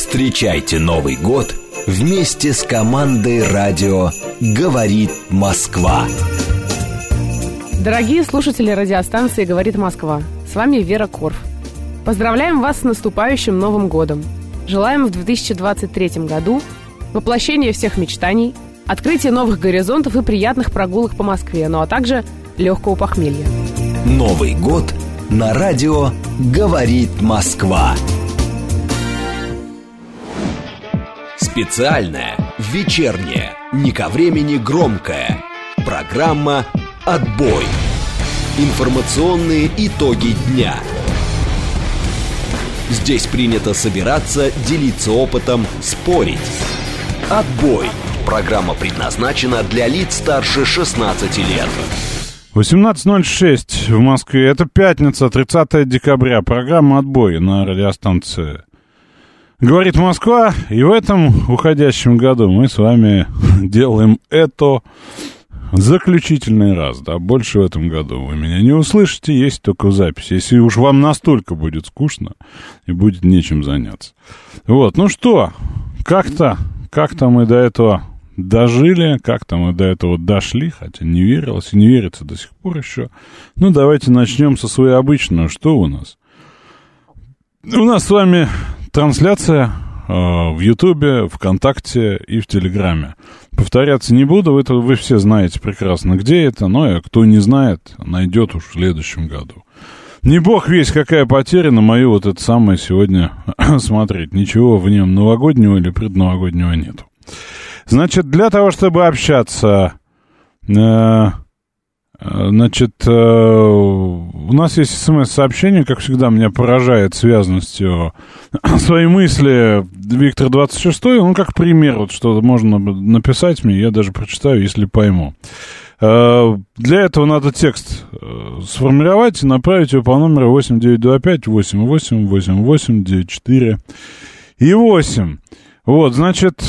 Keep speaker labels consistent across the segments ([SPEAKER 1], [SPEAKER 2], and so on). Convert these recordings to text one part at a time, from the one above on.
[SPEAKER 1] Встречайте Новый год вместе с командой радио «Говорит Москва».
[SPEAKER 2] Дорогие слушатели радиостанции «Говорит Москва», с вами Вера Корф. Поздравляем вас с наступающим Новым годом. Желаем в 2023 году воплощения всех мечтаний, открытия новых горизонтов и приятных прогулок по Москве, ну а также легкого похмелья.
[SPEAKER 1] Новый год на радио «Говорит Москва». Специальная, вечерняя, не ко времени громкая программа «Отбой». Информационные итоги дня. Здесь принято собираться, делиться опытом, спорить. «Отбой». Программа предназначена для лиц старше 16 лет.
[SPEAKER 3] 18:06 в Москве. Это пятница, 30 декабря. Программа «Отбой» на радиостанции «Говорит Москва». И в этом уходящем году мы с вами делаем это заключительный раз. Да, больше в этом году вы меня не услышите, есть только запись. Если уж вам настолько будет скучно и будет нечем заняться. Вот, ну что, как-то мы до этого дожили, как-то мы до этого дошли, хотя не верилось и не верится до сих пор еще. Ну, давайте начнем со своей обычной. Что у нас? У нас с вами трансляция в Ютубе, ВКонтакте и в Телеграме. Повторяться не буду, вы все знаете прекрасно, где это, но и кто не знает, найдет уж в следующем году. Не бог весть, какая потеря на мою вот это самое сегодня смотреть. Ничего в нем новогоднего или предновогоднего нету. Значит, для того, чтобы общаться, у нас есть смс-сообщение, как всегда, меня поражает связанностью своей мысли Виктор 26, ну, как пример, вот что можно написать мне, я даже прочитаю, если пойму. Для этого надо текст сформировать и направить его по номеру 8925-88-88-94 и 8. Вот, значит,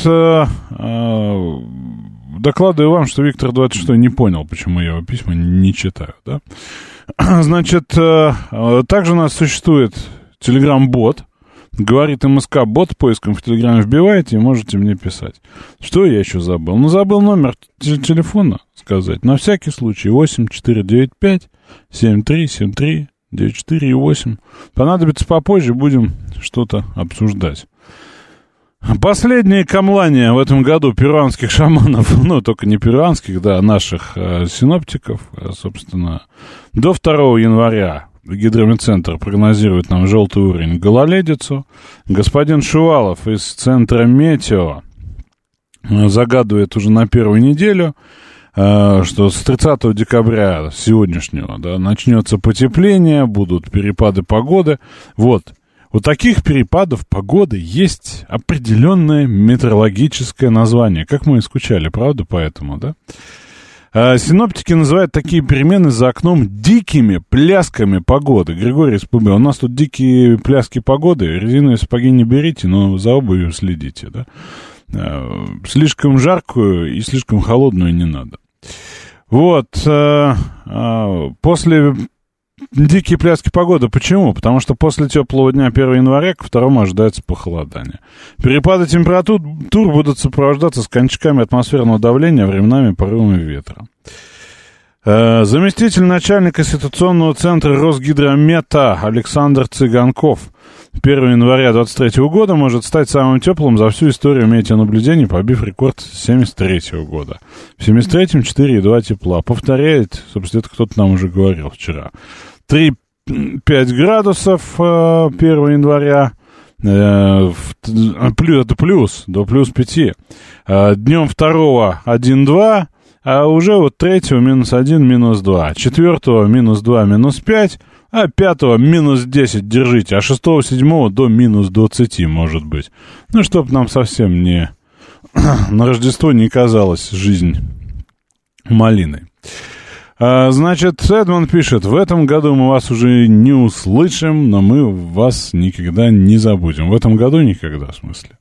[SPEAKER 3] докладываю вам, что Виктор 26 не понял, почему я его письма не читаю, да? Значит, также у нас существует Telegram-бот, говорит МСК-бот, поиском в Телеграме вбиваете и можете мне писать. Что я еще забыл? Ну, забыл номер телефона сказать. На всякий случай 8495-7373-94 и 8. Понадобится попозже, будем что-то обсуждать. Последние камлания в этом году перуанских шаманов, ну, только не перуанских, да, наших синоптиков, собственно, до 2 января Гидрометцентр прогнозирует нам желтый уровень, гололедицу. Господин Шувалов из центра Метео загадывает уже на первую неделю, что с 30 декабря сегодняшнего, да, начнется потепление, будут перепады погоды. Вот. У таких перепадов погоды есть определенное метеорологическое название. Как мы и скучали, правда, поэтому, да? Синоптики называют такие перемены за окном дикими плясками погоды. Григорий Спубе, у нас тут дикие пляски погоды. Резиновые сапоги не берите, но за обувью следите, да? Слишком жаркую и слишком холодную не надо. Вот. После... Дикие пляски погоды. Почему? Потому что после теплого дня 1 января к 2 ожидается похолодание. Перепады температур будут сопровождаться скачками атмосферного давления, временами порывами ветра. Заместитель начальника ситуационного центра Росгидромета Александр Цыганков 1 января 2023 года может стать самым теплым за всю историю метеонаблюдений, побив рекорд 1973 года. В 1973-м 4,2 тепла. Повторяет, собственно, это кто-то нам уже говорил вчера. 3-5 градусов 1 января. Это плюс, до плюс 5. Днем 2 1-2. А уже вот 3-го -1, -2, 4-го -2, -5, а 5-го -10 держите, а 6-го, 7-го до -20, может быть. Ну, чтоб нам совсем не на Рождество не казалась жизнь малиной. Значит, Эдмонд пишет: в этом году мы вас уже не услышим, но мы вас никогда не забудем. В этом году никогда, в смысле.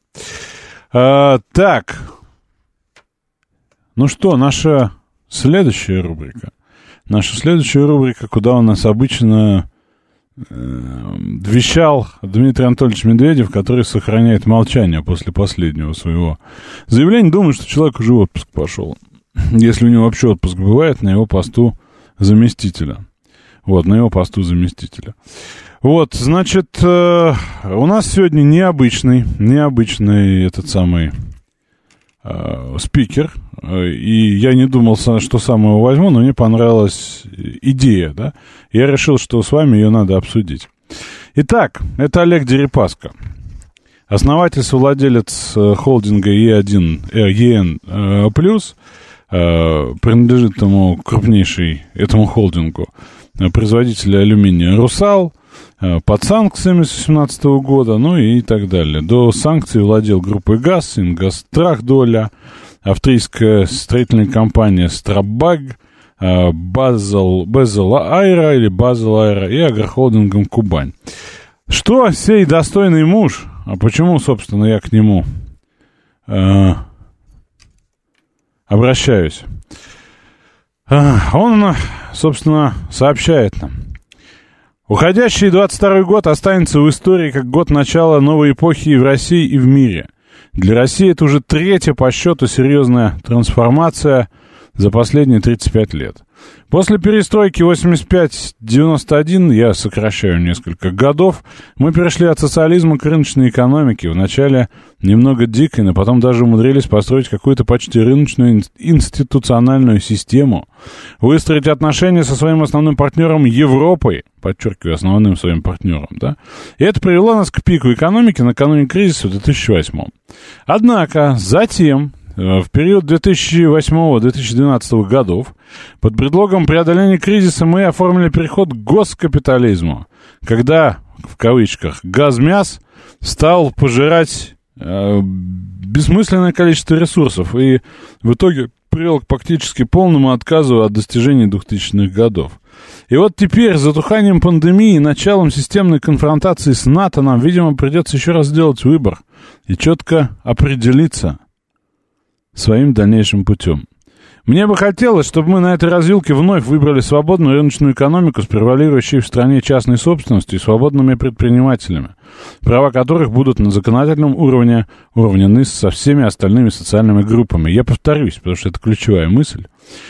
[SPEAKER 3] Так. Ну что, наша следующая рубрика. Наша следующая рубрика, куда у нас обычно вещал Дмитрий Анатольевич Медведев, который сохраняет молчание после последнего своего заявления. Думаю, что человек уже в отпуск пошел. Если у него вообще отпуск бывает, на его посту заместителя. Вот, на его посту заместителя. Вот, значит, у нас сегодня необычный этот самый спикер. И я не думал, что сам его возьму, но мне понравилась идея, да. Я решил, что с вами ее надо обсудить. Итак, это Олег Дерипаска. Основатель, совладелец холдинга EN+, принадлежит этому холдингу производителя алюминия «Русал», под санкциями с 2018 года, ну и так далее. До санкций владел группой ГАЗ, Ингосстрах доля, австрийская строительная компания «Страбаг», Базел Айра и агрохолдингом «Кубань». Что сей достойный муж, а почему, собственно, я к нему обращаюсь? Он, собственно, сообщает нам. Уходящий 22-й год останется в истории как год начала новой эпохи и в России, и в мире. Для России это уже третья по счету серьезная трансформация за последние 35 лет. После перестройки 85-91, я сокращаю несколько годов, мы перешли от социализма к рыночной экономике, вначале немного дикой, но потом даже умудрились построить какую-то почти рыночную институциональную систему, выстроить отношения со своим основным партнером Европой, подчеркиваю, основным своим партнером, да, и это привело нас к пику экономики накануне кризиса в 2008. Однако, затем, в период 2008-2012 годов под предлогом преодоления кризиса мы оформили переход к госкапитализму, когда, в кавычках, «газмяс» стал пожирать бессмысленное количество ресурсов и в итоге привел к практически полному отказу от достижений 2000-х годов. И вот теперь, с затуханием пандемии и началом системной конфронтации с НАТО, нам, видимо, придется еще раз сделать выбор и четко определиться своим дальнейшим путем. Мне бы хотелось, чтобы мы на этой развилке вновь выбрали свободную рыночную экономику с превалирующей в стране частной собственностью и свободными предпринимателями, права которых будут на законодательном уровне уравнены со всеми остальными социальными группами. Я повторюсь, потому что это ключевая мысль.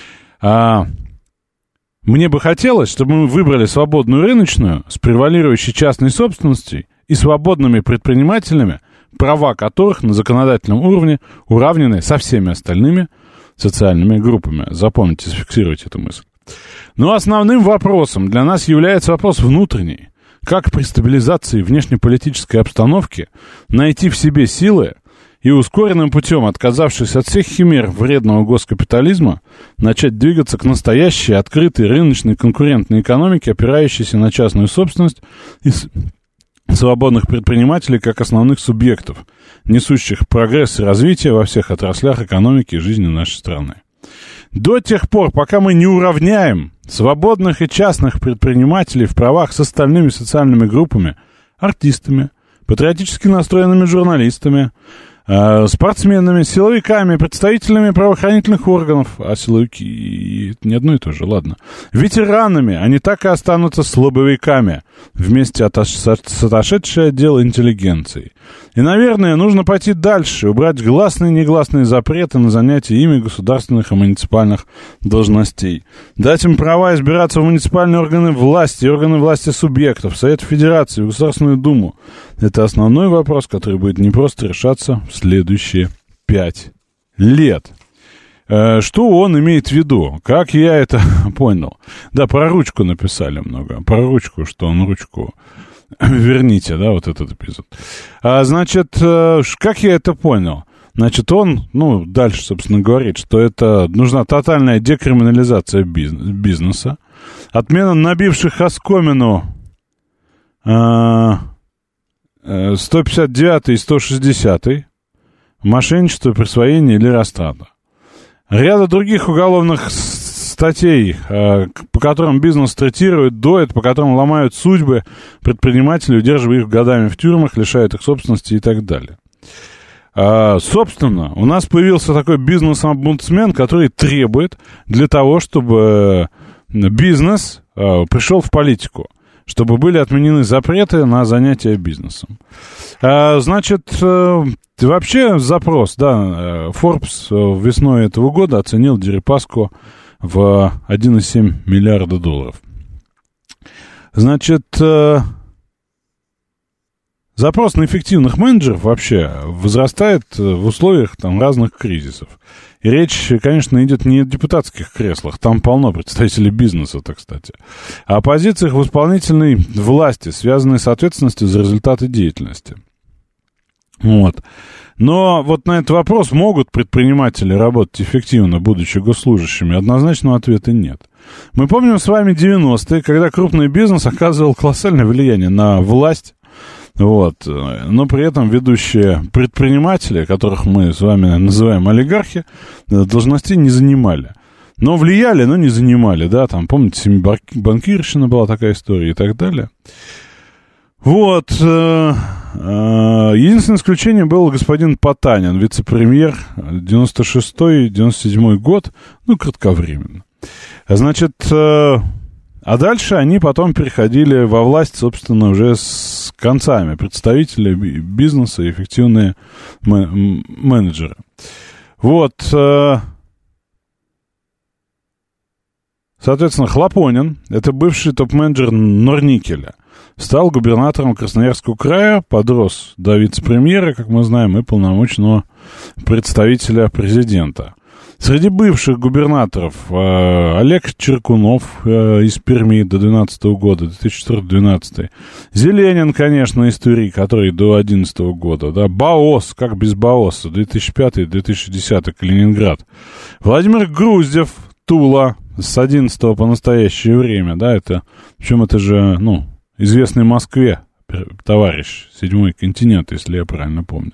[SPEAKER 3] Мне бы хотелось, чтобы мы выбрали свободную рыночную с превалирующей частной собственностью и свободными предпринимателями, права которых на законодательном уровне уравнены со всеми остальными социальными группами. Запомните, зафиксируйте эту мысль. Но основным вопросом для нас является вопрос внутренний. Как при стабилизации внешнеполитической обстановки найти в себе силы и ускоренным путем, отказавшись от всех химер вредного госкапитализма, начать двигаться к настоящей, открытой, рыночной, конкурентной экономике, опирающейся на частную собственность и свободных предпринимателей как основных субъектов, несущих прогресс и развитие во всех отраслях экономики и жизни нашей страны. До тех пор, пока мы не уравняем свободных и частных предпринимателей в правах с остальными социальными группами, артистами, патриотически настроенными журналистами, спортсменами, силовиками, представителями правоохранительных органов, а силовики не одно и то же, ладно, ветеранами, они так и останутся слабовиками, вместе с отошедшей от дела интеллигенцией. И, наверное, нужно пойти дальше, убрать гласные и негласные запреты на занятие ими государственных и муниципальных должностей, дать им права избираться в муниципальные органы власти субъектов, Совет Федерации, Государственную Думу. Это основной вопрос, который будет непросто решаться в следующие 5 лет. Что он имеет в виду? Как я это понял? Да, про ручку написали много. Про ручку, что он ручку... Верните, да, вот этот эпизод. Значит, как я это понял? Значит, он, дальше, собственно, говорит, что это нужна тотальная декриминализация бизнеса, отмена набивших оскомину 159 и 160, мошенничество, присвоение или растрата. Ряда других уголовных статей, по которым бизнес третирует, доят, по которым ломают судьбы предпринимателей, удерживая их годами в тюрьмах, лишают их собственности и так далее. Собственно, у нас появился такой бизнес-омбудсмен, который требует для того, чтобы бизнес пришел в политику. чтобы были отменены запреты на занятия бизнесом. Значит, вообще запрос, да, Forbes весной этого года оценил Дерипаску в 1,7 миллиарда долларов. Значит, запрос на эффективных менеджеров вообще возрастает в условиях там разных кризисов. И речь, конечно, идет не о депутатских креслах, там полно представителей бизнеса-то, кстати, а о позициях в исполнительной власти, связанной с ответственностью за результаты деятельности. Вот. Но вот на этот вопрос, могут предприниматели работать эффективно, будучи госслужащими, однозначного ответа нет. Мы помним с вами 90-е, когда крупный бизнес оказывал колоссальное влияние на власть, вот, но при этом ведущие предприниматели, которых мы с вами называем олигархи, должностей не занимали. Но влияли, но не занимали, да, там, помните, семибанкирщина была такая история и так далее. Вот, единственное исключение был господин Потанин, вице-премьер, 96-97 год, ну, кратковременно. Значит, а дальше они потом переходили во власть, собственно, уже с концами, представители бизнеса, эффективные менеджеры. Вот, соответственно, Хлопонин, это бывший топ-менеджер Норникеля, стал губернатором Красноярского края, подрос до вице-премьера, как мы знаем, и полномочного представителя президента. Среди бывших губернаторов Олег Черкунов из Перми до 2012 года, 2004-2012. Зеленин, конечно, из Твери, который до 2011 года. Да. Баос, как без Баоса, 2005-2010 Калининград. Владимир Груздев, Тула, с 2011 по настоящее время. Да, это, причем это же, ну, известный Москве товарищ, седьмой континент, если я правильно помню.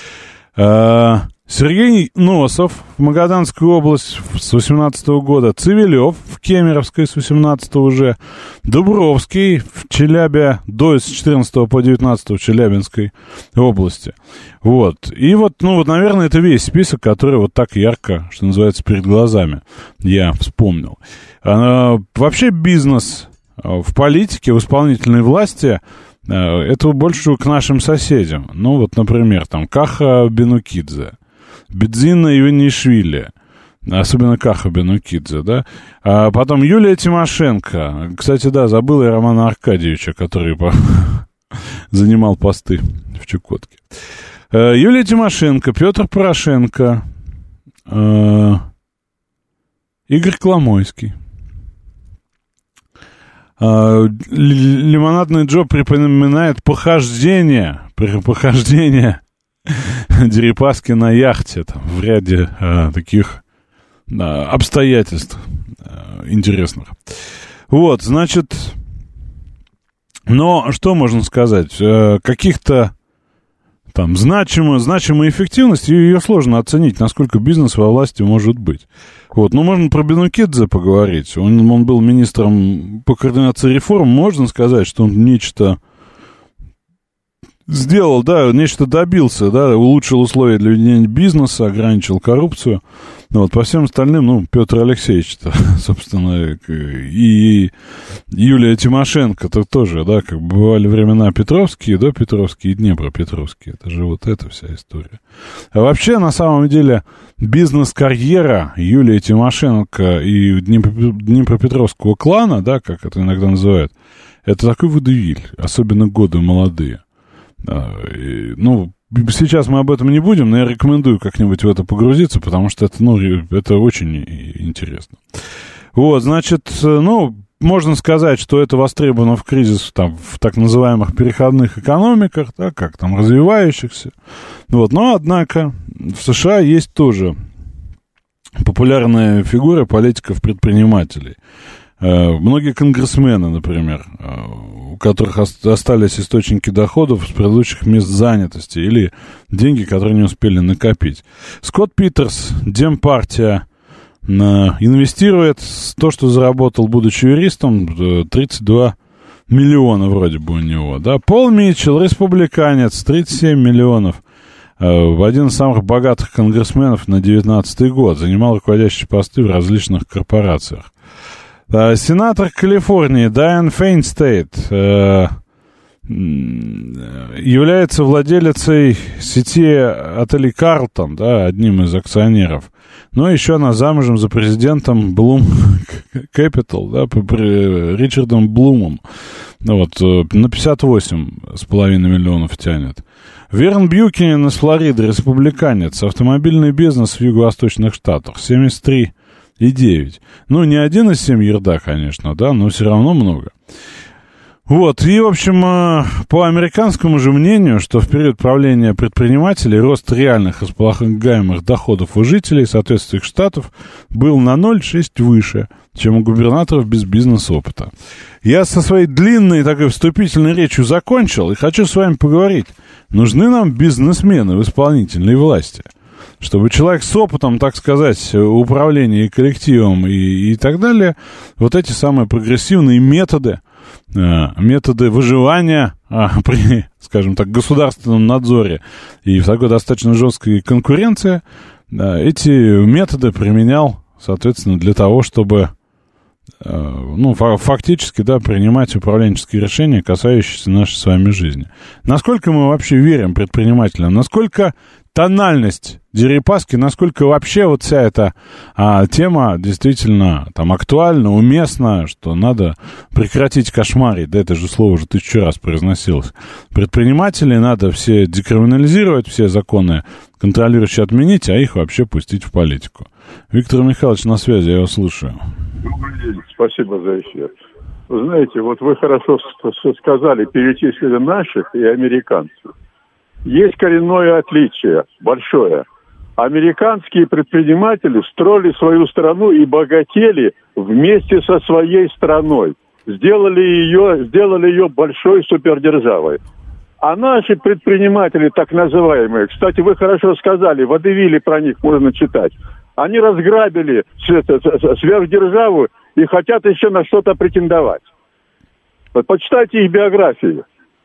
[SPEAKER 3] Сергей Носов в Магаданскую область с 18 года, Цивилев в Кемеровской с 18 уже, Дубровский в Челябе с 14 по 19 в Челябинской области. Вот. И вот, ну вот, наверное, это весь список, который вот так ярко, что называется, перед глазами я вспомнил. Вообще бизнес в политике, в исполнительной власти, это больше к нашим соседям. Ну вот, например, там Каха Бенукидзе, Бедзина Иванишвили, особенно Каха Бенукидзе, да. А потом Юлия Тимошенко. Кстати, да, забыл я Романа Аркадьевича, который занимал посты в Чукотке. Юлия Тимошенко, Петр Порошенко, Игорь Коломойский. Лимонадный Джо припоминает похождение Дерипаски на яхте там, в ряде таких обстоятельств интересных. Вот, значит, но что можно сказать? Каких-то там значимой эффективности, ее сложно оценить, насколько бизнес во власти может быть. Вот, ну, можно про Бенукидзе поговорить. Он был министром по координации реформ. Можно сказать, что он нечто сделал, да, нечто добился, да, улучшил условия для ведения бизнеса, ограничил коррупцию. Вот, по всем остальным, ну, Петр Алексеевич-то, собственно, и Юлия Тимошенко-то тоже, да, как бы бывали времена Петровские, допетровские и Днепропетровские. Это же вот эта вся история. А вообще, на самом деле, бизнес-карьера Юлии Тимошенко и Днепропетровского клана, да, как это иногда называют, это такой водевиль, особенно годы молодые. Ну, сейчас мы об этом не будем, но я рекомендую как-нибудь в это погрузиться, потому что это, ну, это очень интересно. Вот, значит, ну, можно сказать, что это востребовано в кризис, там, в так называемых переходных экономиках, да, как там, развивающихся. Вот, но, однако, в США есть тоже популярная фигура политиков-предпринимателей. Многие конгрессмены, например, у которых остались источники доходов с предыдущих мест занятости или деньги, которые не успели накопить. Скотт Питерс, Демпартия, инвестирует то, что заработал, будучи юристом, 32 миллиона вроде бы у него. Да? Пол Митчелл, республиканец, 37 миллионов. Один из самых богатых конгрессменов на 19-й год. Занимал руководящие посты в различных корпорациях. Сенатор Калифорнии Дайан Фейнстейт является владелицей сети отелей «Карлтон», да, одним из акционеров. Но еще она замужем за президентом Bloom Capital, да, Ричардом Блумом. Вот, на 58,5 миллионов тянет. Верн Бьюкинен из Флориды, республиканец, автомобильный бизнес в юго-восточных штатах, 73,9. Ну, не 1,7 ярда, конечно, да, но все равно много. Вот, и, в общем, по американскому же мнению, что в период правления предпринимателей рост реальных располагаемых доходов у жителей соответствующих штатов был на 0,6 выше, чем у губернаторов без бизнес-опыта. Я со своей длинной такой вступительной речью закончил и хочу с вами поговорить. Нужны нам бизнесмены в исполнительной власти, чтобы человек с опытом, так сказать, управления коллективом и так далее, вот эти самые прогрессивные методы выживания при, скажем так, государственном надзоре и в такой достаточно жесткой конкуренции, эти методы применял, соответственно, для того, чтобы, ну, фактически, да, принимать управленческие решения, касающиеся нашей с вами жизни. Насколько мы вообще верим предпринимателям? Насколько тональность Дерипаски, насколько вообще вот вся эта тема действительно там актуальна, уместна, что надо прекратить кошмарить, да, это же слово уже 1000 раз произносилось. Предпринимателей надо все декриминализировать, все законы контролирующие отменить, а их вообще пустить в политику. Виктор Михайлович на связи, я вас слушаю.
[SPEAKER 4] Добрый день, спасибо за эфир. Вы знаете, вот вы хорошо сказали, перечислили наших и американцев. Есть коренное отличие, большое. Американские предприниматели строили свою страну и богатели вместе со своей страной. Сделали ее большой супердержавой. А наши предприниматели, так называемые, кстати, вы хорошо сказали, в Водевиле про них можно читать, они разграбили сверхдержаву и хотят еще на что-то претендовать. Вот почитайте их биографии.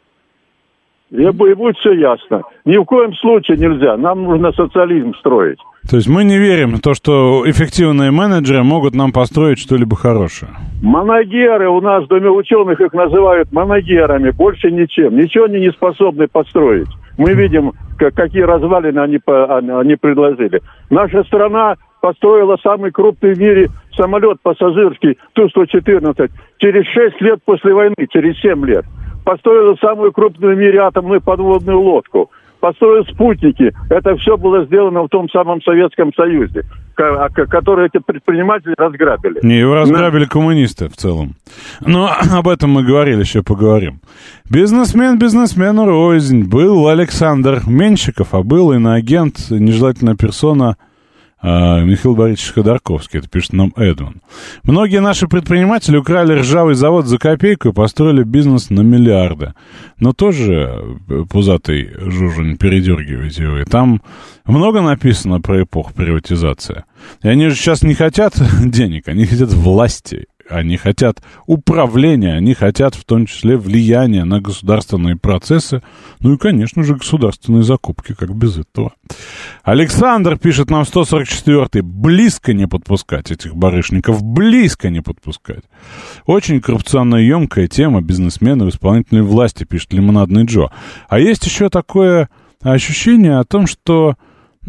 [SPEAKER 4] И будет все ясно. Ни в коем случае нельзя. Нам нужно социализм строить.
[SPEAKER 3] То есть мы не верим в то, что эффективные менеджеры могут нам построить что-либо хорошее.
[SPEAKER 4] Моногеры у нас в Доме ученых их называют моногерами. Больше ничем. Ничего они не способны построить. Мы видим, какие развалины они предложили. Наша страна построила самый крупный в мире самолет пассажирский Ту-114 через 6 лет после войны, через 7 лет. Построила самую крупную в мире атомную подводную лодку. Построил спутники. Это все было сделано в том самом Советском Союзе, который эти предприниматели разграбили.
[SPEAKER 3] Не, его разграбили коммунисты в целом. Но об этом мы говорили, еще поговорим. Бизнесмен бизнесмену рознь. Был Александр Меньшиков, а был иноагент, нежелательная персона Михаил Борисович Ходорковский, это пишет нам Эдвин. Многие наши предприниматели украли ржавый завод за копейку и построили бизнес на миллиарды. Но тоже, пузатый жужжин, передергиваете вы. Там много написано про эпоху приватизации. И они же сейчас не хотят денег, они хотят власти. Они хотят управления, они хотят в том числе влияния на государственные процессы, ну и, конечно же, государственные закупки, как без этого. Александр пишет нам 144-й, близко не подпускать этих барышников, близко не подпускать. Очень коррупционно емкая тема бизнесменов в исполнительной власти, пишет Лимонадный Джо. А есть еще такое ощущение о том, что у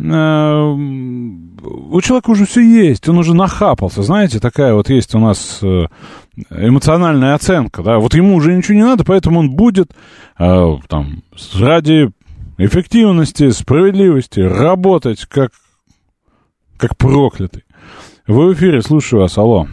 [SPEAKER 3] человека уже все есть, он уже нахапался, знаете, такая вот есть у нас эмоциональная оценка, да, вот ему уже ничего не надо, поэтому он будет там ради эффективности, справедливости работать как проклятый. Вы в эфире, слушаю вас, алло.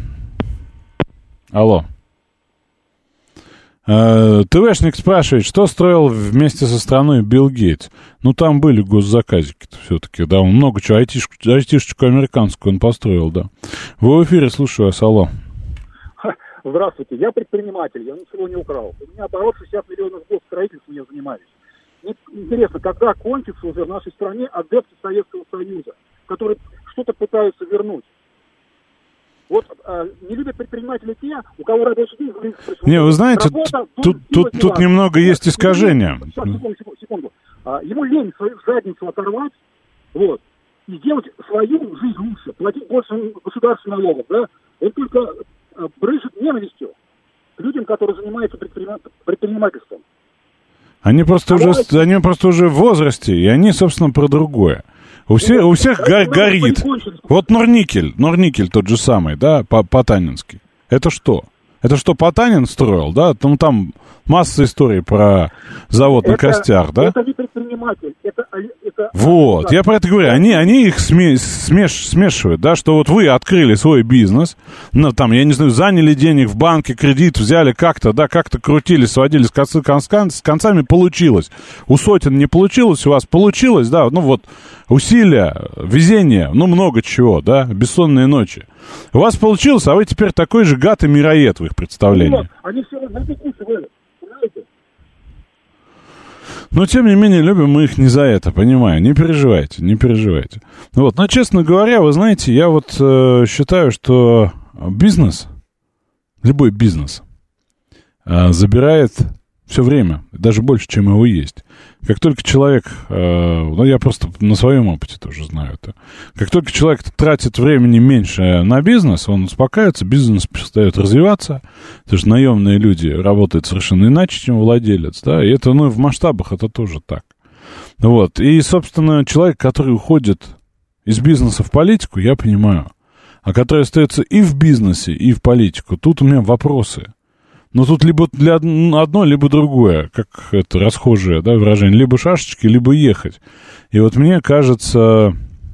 [SPEAKER 3] ТВшник спрашивает, что строил вместе со страной Билл Гейтс. Ну, там были госзаказики-то все-таки, да, он много чего, айтишечку американскую он построил, да. Вы в эфире, слушаю вас, алло.
[SPEAKER 5] Здравствуйте, я предприниматель, я ничего не украл. У меня оборот 60 миллионов в год строительством я занимаюсь. Мне интересно, когда кончится уже в нашей стране адепты Советского Союза, которые что-то пытаются вернуть. Вот не любят предприниматели те, у кого рабочий день...
[SPEAKER 3] Не, вы знаете, тут немного есть искажения.
[SPEAKER 5] Секунду. Ему лень свою задницу оторвать, вот, и сделать свою жизнь лучше, платить больше государственных налогов, да? Он только брызжет ненавистью к людям, которые занимаются предпринимательством.
[SPEAKER 3] Они просто уже в возрасте, и они, собственно, про другое. У всех горит. Вот Норникель тот же самый, да, Потанинский. Это что? Это что, Потанин строил, да? Там масса историй про завод на костях, да?
[SPEAKER 5] Это не предприниматель, это
[SPEAKER 3] вот, я про это говорю. Они их смешивают, да, что вот вы открыли свой бизнес, ну, там, я не знаю, заняли денег в банке, кредит взяли как-то, да, как-то крутили, сводили с концами, получилось. У сотен не получилось, у вас получилось, да, ну вот, усилия, везение, ну, много чего, да, бессонные ночи. У вас получилось, а вы теперь такой же гад и мироед в их представлении.
[SPEAKER 5] Вот, они все понимаете?
[SPEAKER 3] Но, тем не менее, любим мы их не за это, понимаю. Не переживайте. Вот, но, честно говоря, вы знаете, я вот считаю, что бизнес, любой бизнес, забирает все время, даже больше, чем его есть. Как только человек, ну, я просто на своем опыте тоже знаю это, как только человек тратит времени меньше на бизнес, он успокаивается, бизнес перестает развиваться, потому что наемные люди работают совершенно иначе, чем владелец, да, и это, ну, в масштабах это тоже так. Вот, и, собственно, человек, который уходит из бизнеса в политику, я понимаю, а который остается и в бизнесе, и в политику, тут у меня вопросы. Но тут либо для одно, либо другое, как это расхожее, да, выражение, либо шашечки, либо ехать. И вот мне кажется,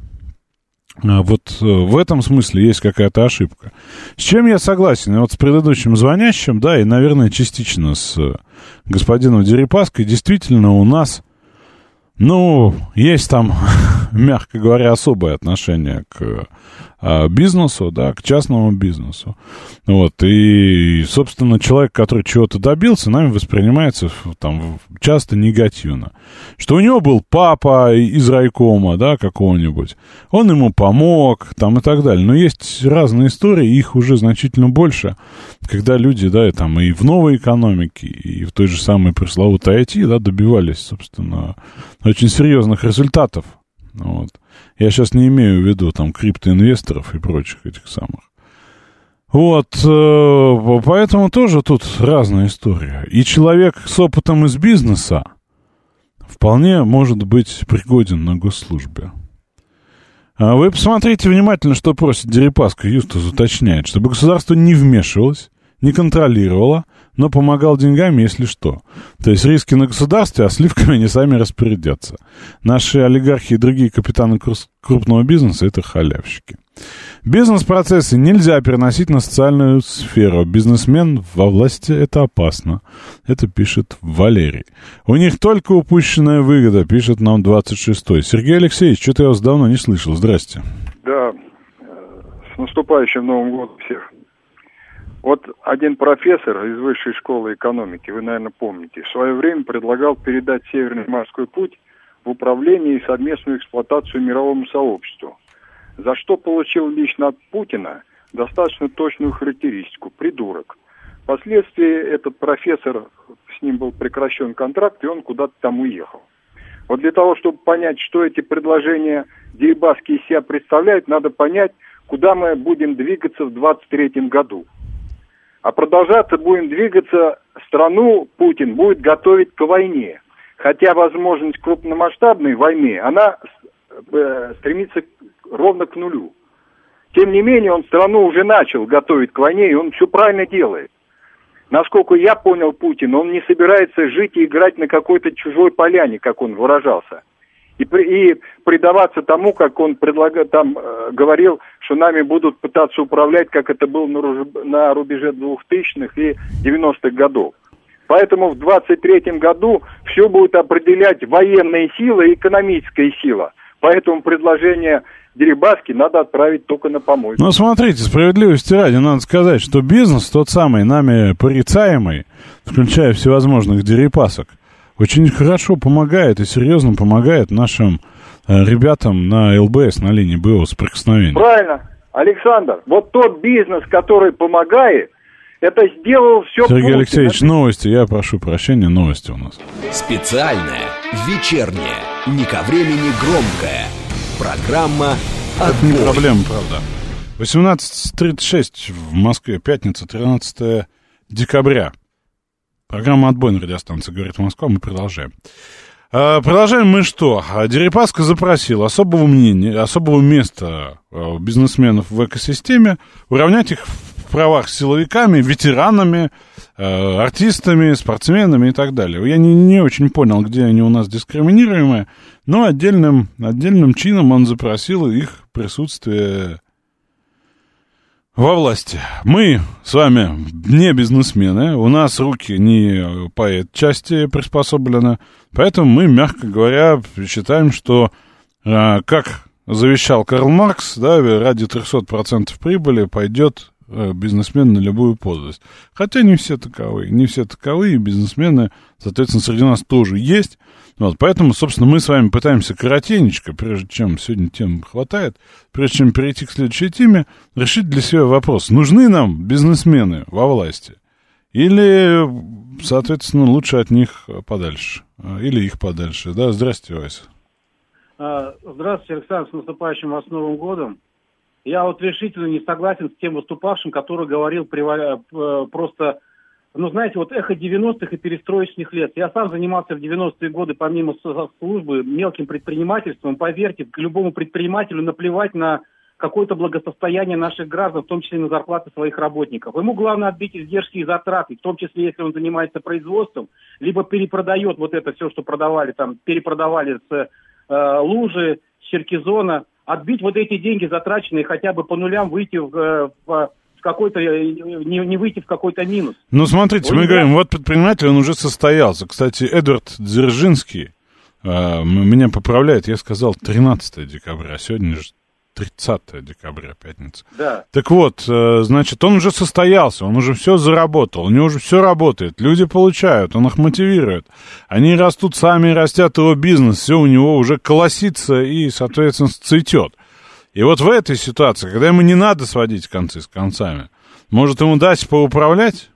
[SPEAKER 3] вот в этом смысле есть какая-то ошибка. С чем я согласен? Вот с предыдущим звонящим, да, и, наверное, частично с господином Дерипаской, действительно у нас, ну, есть там, мягко говоря, особое отношение к бизнесу, да, к частному бизнесу. Вот, и, собственно, человек, который чего-то добился, нами воспринимается там часто негативно. Что у него был папа из райкома, да, какого-нибудь, он ему помог, там, и так далее. Но есть разные истории, их уже значительно больше, когда люди, да, и там и в новой экономике, и в той же самой пресловутой IT, да, добивались, собственно, очень серьезных результатов. Вот. Я сейчас не имею в виду там криптоинвесторов и прочих этих самых. Вот, поэтому тоже тут разная история. И человек с опытом из бизнеса вполне может быть пригоден на госслужбе. Вы посмотрите внимательно, что просит Дерипаска. Юстас уточняет, чтобы государство не вмешивалось, не контролировало, но помогал деньгами, если что. То есть риски на государстве, а сливками они сами распорядятся. Наши олигархи и другие капитаны крупного бизнеса — это халявщики. Бизнес-процессы нельзя переносить на социальную сферу. Бизнесмен во власти — это опасно. Это пишет Валерий. У них только упущенная выгода, пишет нам 26-й. Сергей Алексеевич, что-то я вас давно не слышал. Здрасте.
[SPEAKER 6] Да, с наступающим Новым годом всех. Вот один профессор из Высшей школы экономики, вы, наверное, помните, в свое время предлагал передать Северный морской путь в управление и совместную эксплуатацию мировому сообществу, за что получил лично от Путина достаточно точную характеристику – придурок. Впоследствии этот профессор, с ним был прекращен контракт, и он куда-то там уехал. Вот для того, чтобы понять, что эти предложения Дерипаски из себя представляют, надо понять, куда мы будем двигаться в 2023 году. А продолжаться будем двигаться, страну Путин будет готовить к войне. Хотя возможность крупномасштабной войны, она стремится ровно к нулю. Тем не менее, он страну уже начал готовить к войне, и он все правильно делает. Насколько я понял Путин, он не собирается жить и играть на какой-то чужой поляне, как он выражался. И предаваться тому, как он говорил, что нами будут пытаться управлять, как это было на рубеже 2000-х и 90-х годов. Поэтому в 2023 году все будет определять военная сила и экономическая сила. Поэтому предложение Дерипаски надо отправить только на помойку.
[SPEAKER 3] Ну, смотрите, справедливости ради, надо сказать, что бизнес, тот самый нами порицаемый, включая всевозможных Дерипасок, очень хорошо помогает и серьезно помогает нашим ребятам на ЛБС, на линии боевого соприкосновения.
[SPEAKER 6] Правильно, Александр. Вот тот бизнес, который помогает, это сделал все
[SPEAKER 3] Сергей Путин. Алексеевич, новости, я прошу прощения, новости у нас.
[SPEAKER 1] Специальная, вечерняя, не ко времени громкая. Программа «Отбой».
[SPEAKER 3] Это не проблема, правда. 18:36 в Москве, пятница, 13 декабря. Программа «Отбой» на радиостанции «Говорит Москва». Мы продолжаем. Продолжаем мы что? Дерипаска запросил особого мнения, особого места бизнесменов в экосистеме, уравнять их в правах с силовиками, ветеранами, артистами, спортсменами и так далее. Я не очень понял, где они у нас дискриминируемые, но отдельным чином он запросил их присутствие во власти. Мы с вами не бизнесмены, у нас руки не по этой части приспособлены, поэтому мы, мягко говоря, считаем, что, как завещал Карл Маркс, да, ради 300% прибыли пойдет бизнесмен на любую подлость. Хотя не все таковые, и бизнесмены, соответственно, среди нас тоже есть. Вот, поэтому, собственно, мы с вами пытаемся коротенечко, прежде чем сегодня тем хватает, прежде чем перейти к следующей теме, решить для себя вопрос, нужны нам бизнесмены во власти или, соответственно, лучше от них подальше, или их подальше. Да, здравствуйте, Вася.
[SPEAKER 5] Здравствуйте, Александр, с наступающим вас Новым годом. Я вот решительно не согласен с тем выступавшим, который говорил просто... Ну, знаете, вот эхо 90-х и перестроечных лет. Я сам занимался в 90-е годы, помимо службы, мелким предпринимательством. Поверьте, к любому предпринимателю наплевать на какое-то благосостояние наших граждан, в том числе на зарплаты своих работников. Ему главное отбить издержки и затраты, в том числе, если он занимается производством, либо перепродает вот это все, что продавали, там, перепродавали с Лужи, с Черкизона, отбить вот эти деньги затраченные, хотя бы по нулям выйти в какой-то, не выйти в какой-то минус.
[SPEAKER 3] Ну, смотрите, мы говорим, вот предприниматель, он уже состоялся. Кстати, Эдвард Дзержинский меня поправляет, я сказал 13 декабря, сегодня же 30 декабря, пятница.
[SPEAKER 5] Да.
[SPEAKER 3] Так вот, значит, он уже состоялся, он уже все заработал, у него уже все работает, люди получают, он их мотивирует. Они растут сами, растят его бизнес, все у него уже колосится и, соответственно, цветет. И вот в этой ситуации, когда ему не надо сводить концы с концами, может ему дать поуправлять?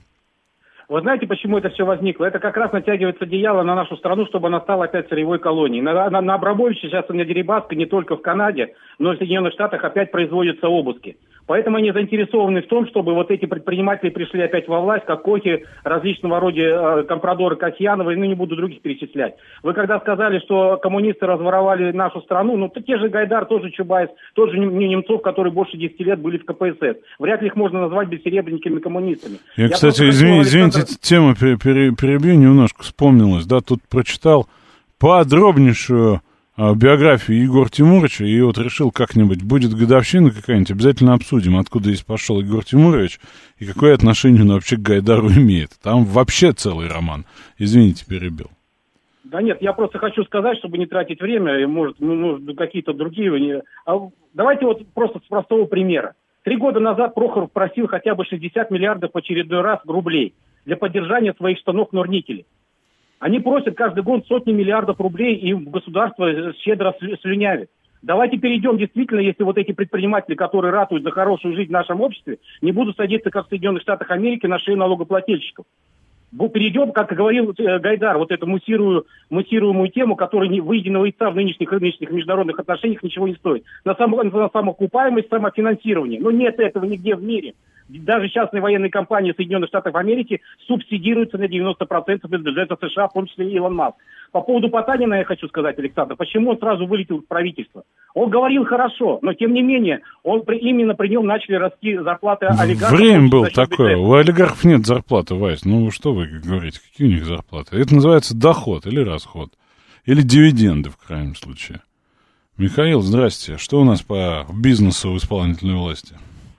[SPEAKER 5] Вы знаете, почему это все возникло? Это как раз натягивается одеяло на нашу страну, чтобы она стала опять сырьевой колонией. На Абрамовиче сейчас и на Дерибаске, не только в Канаде, но и в Соединенных Штатах опять производятся обыски. Поэтому они заинтересованы в том, чтобы вот эти предприниматели пришли опять во власть, как Кохи, различного рода компрадоры Касьяновы, не буду других перечислять. Вы когда сказали, что коммунисты разворовали нашу страну, ну, те же Гайдар, тоже Чубайс, тоже Немцов, которые больше 10 лет были в КПСС. Вряд ли их можно назвать бессеребренниками коммунистами.
[SPEAKER 3] Я кстати, извините, тему перебью немножко, вспомнилась, да, тут прочитал подробнейшую биографию Егора Тимуровича, и вот решил как-нибудь, будет годовщина какая-нибудь, обязательно обсудим, откуда здесь пошел Егор Тимурович, и какое отношение он вообще к Гайдару имеет. Там вообще целый роман. Извините, перебил.
[SPEAKER 5] Да нет, я просто хочу сказать, чтобы не тратить время, может, какие-то другие... Давайте вот просто с простого примера. 3 года назад Прохоров просил хотя бы 60 миллиардов в очередной раз рублей для поддержания своих штанов Норникеля. Они просят каждый год сотни миллиардов рублей, и государство щедро слюнявит. Давайте перейдем действительно, если вот эти предприниматели, которые ратуют за хорошую жизнь в нашем обществе, не будут садиться, как в Соединенных Штатах Америки, на шею налогоплательщиков. Перейдем, как говорил Гайдар, вот эту муссируемую тему, которая выеденного яйца в нынешних международных отношениях ничего не стоит. На самоокупаемость, самофинансирование. Но нет этого нигде в мире. Даже частные военные компании Соединенных Штатов Америки субсидируются на 90% из бюджета США, в том числе и Илон Маск. По поводу Потанина я хочу сказать, Александр, почему он сразу вылетел в правительство. Он говорил хорошо, но тем не менее, именно при нем начали расти зарплаты олигархов.
[SPEAKER 3] Время было такое, у олигархов нет зарплаты, Вась, ну что вы говорите, какие у них зарплаты? Это называется доход или расход, или дивиденды в крайнем случае. Михаил, здрасте, что у нас по бизнесу в исполнительной власти?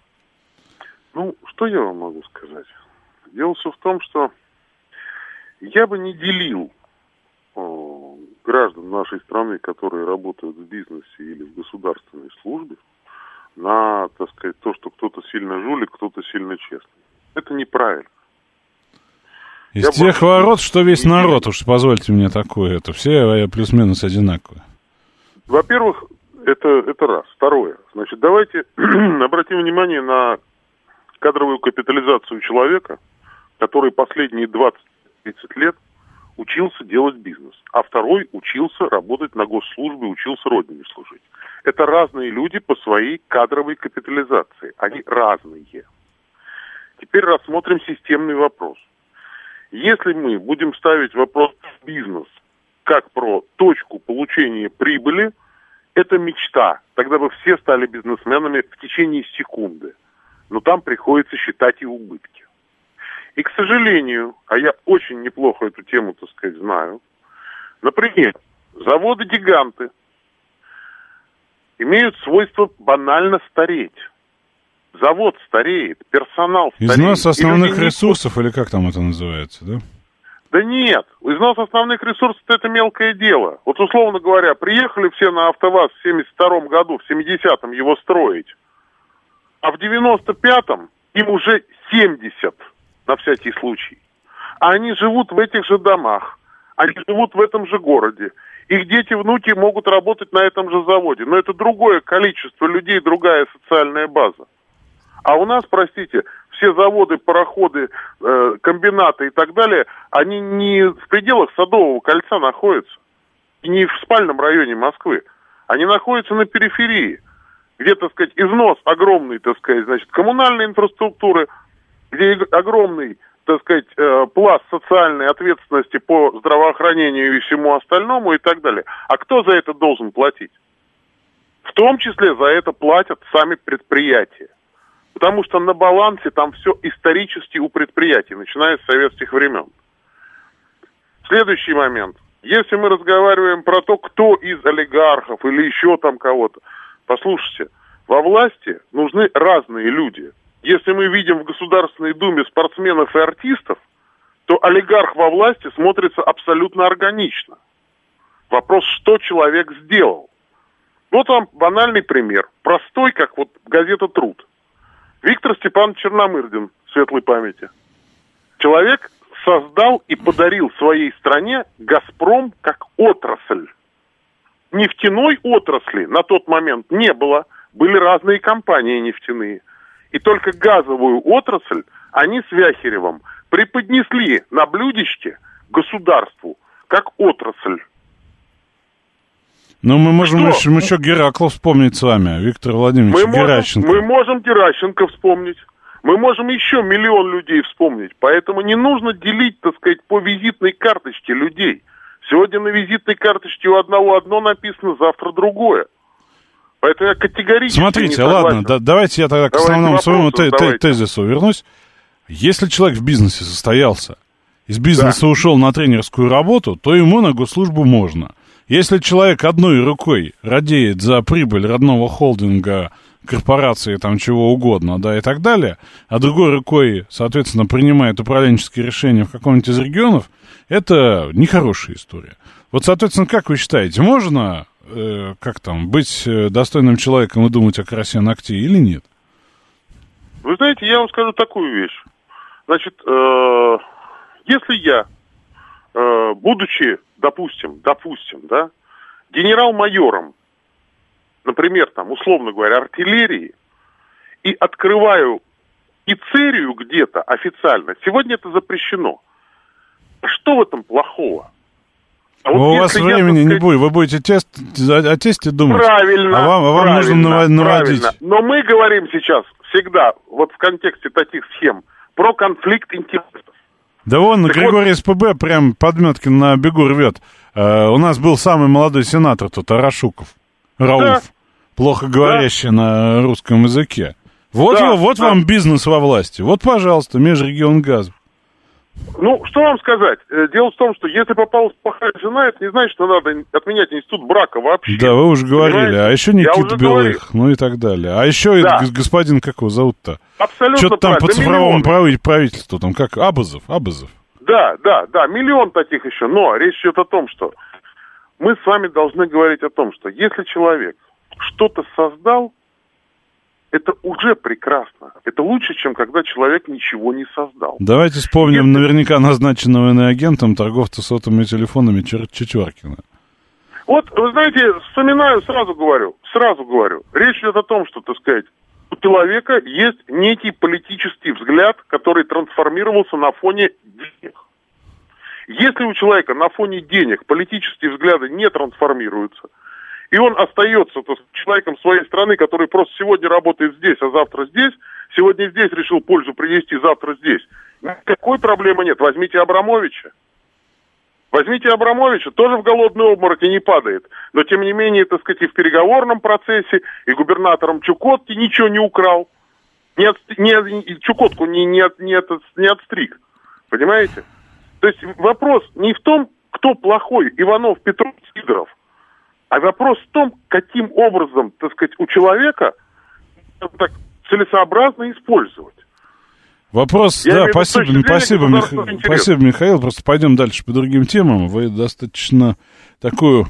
[SPEAKER 7] Ну, что я вам могу сказать? Дело все в том, что я бы не делил граждан нашей страны, которые работают в бизнесе или в государственной службе, на, так сказать, то, что кто-то сильно жулик, кто-то сильно честный. Это неправильно.
[SPEAKER 3] Из тех ворот, что весь народ, уж позвольте мне такое, это все плюс-минус одинаковые.
[SPEAKER 7] Во-первых, это раз. Второе, значит, давайте обратим внимание на кадровую капитализацию человека, который последние 20-30 лет учился делать бизнес, а второй учился работать на госслужбе, учился родине служить. Это разные люди по своей кадровой капитализации. Они разные. Теперь рассмотрим системный вопрос. Если мы будем ставить вопрос бизнес как про точку получения прибыли, это мечта. Тогда бы все стали бизнесменами в течение секунды. Но там приходится считать и убытки. И, к сожалению, а я очень неплохо эту тему, так сказать, знаю, например, заводы-гиганты имеют свойство банально стареть. Завод стареет, персонал стареет.
[SPEAKER 3] Износ основных ресурсов, или как там это называется, да?
[SPEAKER 7] Да нет, износ основных ресурсов – это мелкое дело. Вот, условно говоря, приехали все на АвтоВАЗ в 72-м году, в 70-м его строить, а в 95-м им уже 70, на всякий случай. А они живут в этих же домах, они живут в этом же городе. Их дети, внуки могут работать на этом же заводе. Но это другое количество людей, другая социальная база. А у нас, простите, все заводы, пароходы, комбинаты и так далее, они не в пределах Садового кольца находятся. И не в спальном районе Москвы. Они находятся на периферии, где, так сказать, износ огромный, так сказать, значит, коммунальной инфраструктуры, где огромный, так сказать, пласт социальной ответственности по здравоохранению и всему остальному и так далее. А кто за это должен платить? В том числе за это платят сами предприятия. Потому что на балансе там все исторически у предприятий, начиная с советских времен. Следующий момент. Если мы разговариваем про то, кто из олигархов или еще там кого-то, послушайте, во власти нужны разные люди. Если мы видим в Государственной Думе спортсменов и артистов, то олигарх во власти смотрится абсолютно органично. Вопрос, что человек сделал. Вот вам банальный пример. Простой, как вот газета «Труд». Виктор Степанович Черномырдин, светлой памяти. Человек создал и подарил своей стране «Газпром» как отрасль. Нефтяной отрасли на тот момент не было. Были разные компании нефтяные. И только газовую отрасль они с Вяхеревым преподнесли на блюдечке государству как отрасль.
[SPEAKER 3] Ну, мы можем еще Геракла вспомнить с вами, Виктор Владимирович Геращенко.
[SPEAKER 7] Мы можем Геращенко вспомнить. Мы можем еще миллион людей вспомнить. Поэтому не нужно делить, так сказать, по визитной карточке людей. Сегодня на визитной карточке у одного одно написано, завтра другое. Поэтому я категорически
[SPEAKER 3] Смотрите,
[SPEAKER 7] не согласен.
[SPEAKER 3] ладно, давайте я тогда к основному своему тезису вернусь. Если человек в бизнесе состоялся, из бизнеса ушел на тренерскую работу, то ему на госслужбу можно. Если человек одной рукой радеет за прибыль родного холдинга, корпорации, там чего угодно, да, и так далее, а другой рукой, соответственно, принимает управленческие решения в каком-нибудь из регионов, это нехорошая история. Вот, соответственно, как вы считаете, можно, быть достойным человеком и думать о красе ногтей или нет?
[SPEAKER 7] Вы знаете, я вам скажу такую вещь. Значит, если я, будучи, допустим, да, генерал-майором, например, там, условно говоря, артиллерии, и открываю пиццерию где-то официально, сегодня это запрещено. Что в этом плохого? А вот
[SPEAKER 3] у вас времени не будет, вы будете о тесте думать.
[SPEAKER 7] Правильно.
[SPEAKER 3] А вам нужно наводить.
[SPEAKER 7] Правильно. Но мы говорим сейчас всегда, вот в контексте таких схем, про конфликт интересов.
[SPEAKER 3] Да вон, Григорий СПБ прям подметки на бегу рвет. У нас был самый молодой сенатор тут, Арашуков. Рауф. Да. Плохо говорящий на русском языке. Вот вам бизнес во власти. Вот, пожалуйста, Межрегионгаз.
[SPEAKER 7] Ну, что вам сказать? Дело в том, что если попалась плохая жена, это не значит, что надо отменять институт брака вообще.
[SPEAKER 3] Да, вы уже говорили. Понимаете? А еще Никита Белых, ну и так далее. А еще господин, как его зовут-то?
[SPEAKER 7] Абсолютно
[SPEAKER 3] что-то там
[SPEAKER 7] правильно.
[SPEAKER 3] по цифровому правительству, там как Абазов.
[SPEAKER 7] Да, миллион таких еще. Но речь идет о том, что мы с вами должны говорить о том, что если человек что-то создал, это уже прекрасно. Это лучше, чем когда человек ничего не создал.
[SPEAKER 3] Давайте вспомним наверняка назначенного иноагентом торговца сотовыми телефонами Чечваркина.
[SPEAKER 7] Вот, вы знаете, вспоминаю, сразу говорю. Речь идет о том, что, так сказать, у человека есть некий политический взгляд, который трансформировался на фоне денег. Если у человека на фоне денег политические взгляды не трансформируются, и он остается человеком своей страны, который просто сегодня работает здесь, а завтра здесь, сегодня здесь решил пользу принести, завтра здесь, никакой проблемы нет. Возьмите Абрамовича. Возьмите Абрамовича, тоже в голодный обморок и не падает. Но, тем не менее, так сказать, и в переговорном процессе, и губернатором Чукотки ничего не украл. Чукотку не отстриг. Понимаете? То есть вопрос не в том, кто плохой, Иванов, Петров, Сидоров, а вопрос в том, каким образом, так сказать, у человека так целесообразно использовать.
[SPEAKER 3] Вопрос, да, спасибо, Михаил. Просто пойдем дальше по другим темам. Вы достаточно такую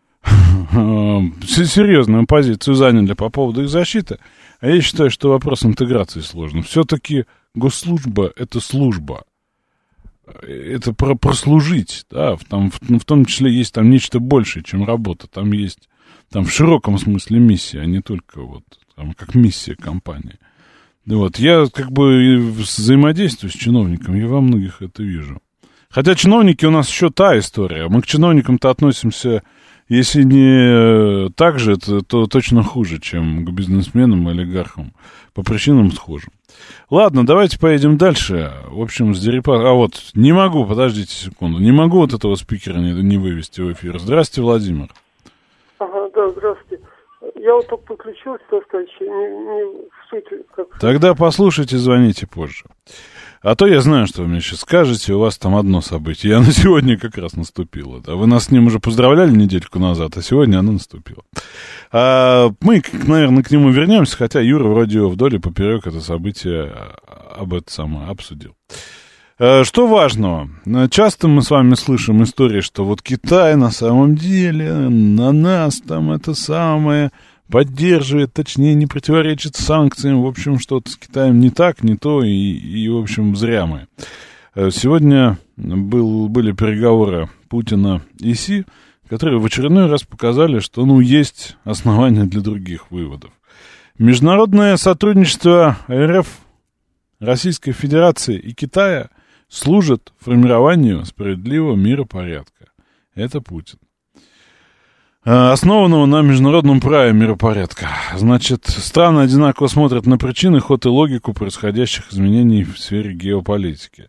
[SPEAKER 3] серьезную позицию заняли по поводу их защиты. А я считаю, что вопрос интеграции сложный. Все-таки госслужба — это служба. Это прослужить, да, в том числе есть там нечто большее, чем работа. Там есть, там в широком смысле миссия, а не только вот там, как миссия компании. Вот, я как бы взаимодействую с чиновниками, я во многих это вижу. Хотя чиновники у нас еще та история. Мы к чиновникам-то относимся, если не так же, то точно хуже, чем к бизнесменам и олигархам. По причинам схожим. Ладно, давайте поедем дальше. В общем, с Дерипаской... не могу, подождите секунду. Не могу вот этого спикера не вывести в эфир. Здравствуйте, Владимир.
[SPEAKER 8] Ага, да, здравствуйте. Я вот только подключился, так сказать, не в суть.
[SPEAKER 3] Тогда послушайте, звоните позже. А то я знаю, что вы мне сейчас скажете, у вас там одно событие. Я на сегодня как раз наступило. Да? Вы нас с ним уже поздравляли недельку назад, а сегодня оно наступило. Мы, наверное, к нему вернемся, хотя Юра вроде вдоль и поперек это событие обсудил. Что важного? Часто мы с вами слышим истории, что вот Китай на самом деле на нас там это самое поддерживает, точнее, не противоречит санкциям. В общем, что-то с Китаем не так, не то, и в общем, зря мы. Сегодня были переговоры Путина и Си, которые в очередной раз показали, что, есть основания для других выводов. Международное сотрудничество РФ, Российской Федерации и Китая служит формированию справедливого миропорядка. Это Путин. Основанного на международном праве миропорядка. Значит, страны одинаково смотрят на причины, ход и логику происходящих изменений в сфере геополитики.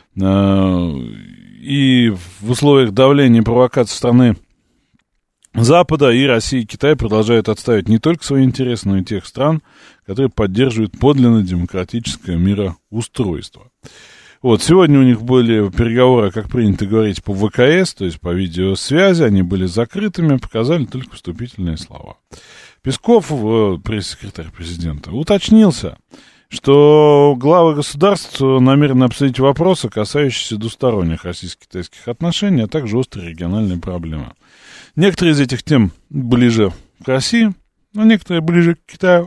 [SPEAKER 3] И в условиях давления и провокации страны Запада и России и Китай продолжают отстаивать не только свои интересы, но и тех стран, которые поддерживают подлинно демократическое мироустройство. Вот, сегодня у них были переговоры, как принято говорить, по ВКС, то есть по видеосвязи, они были закрытыми, показали только вступительные слова. Песков, пресс-секретарь президента, уточнился, что главы государств намерены обсудить вопросы, касающиеся двусторонних российско-китайских отношений, а также острые региональные проблемы. Некоторые из этих тем ближе к России, а некоторые ближе к Китаю.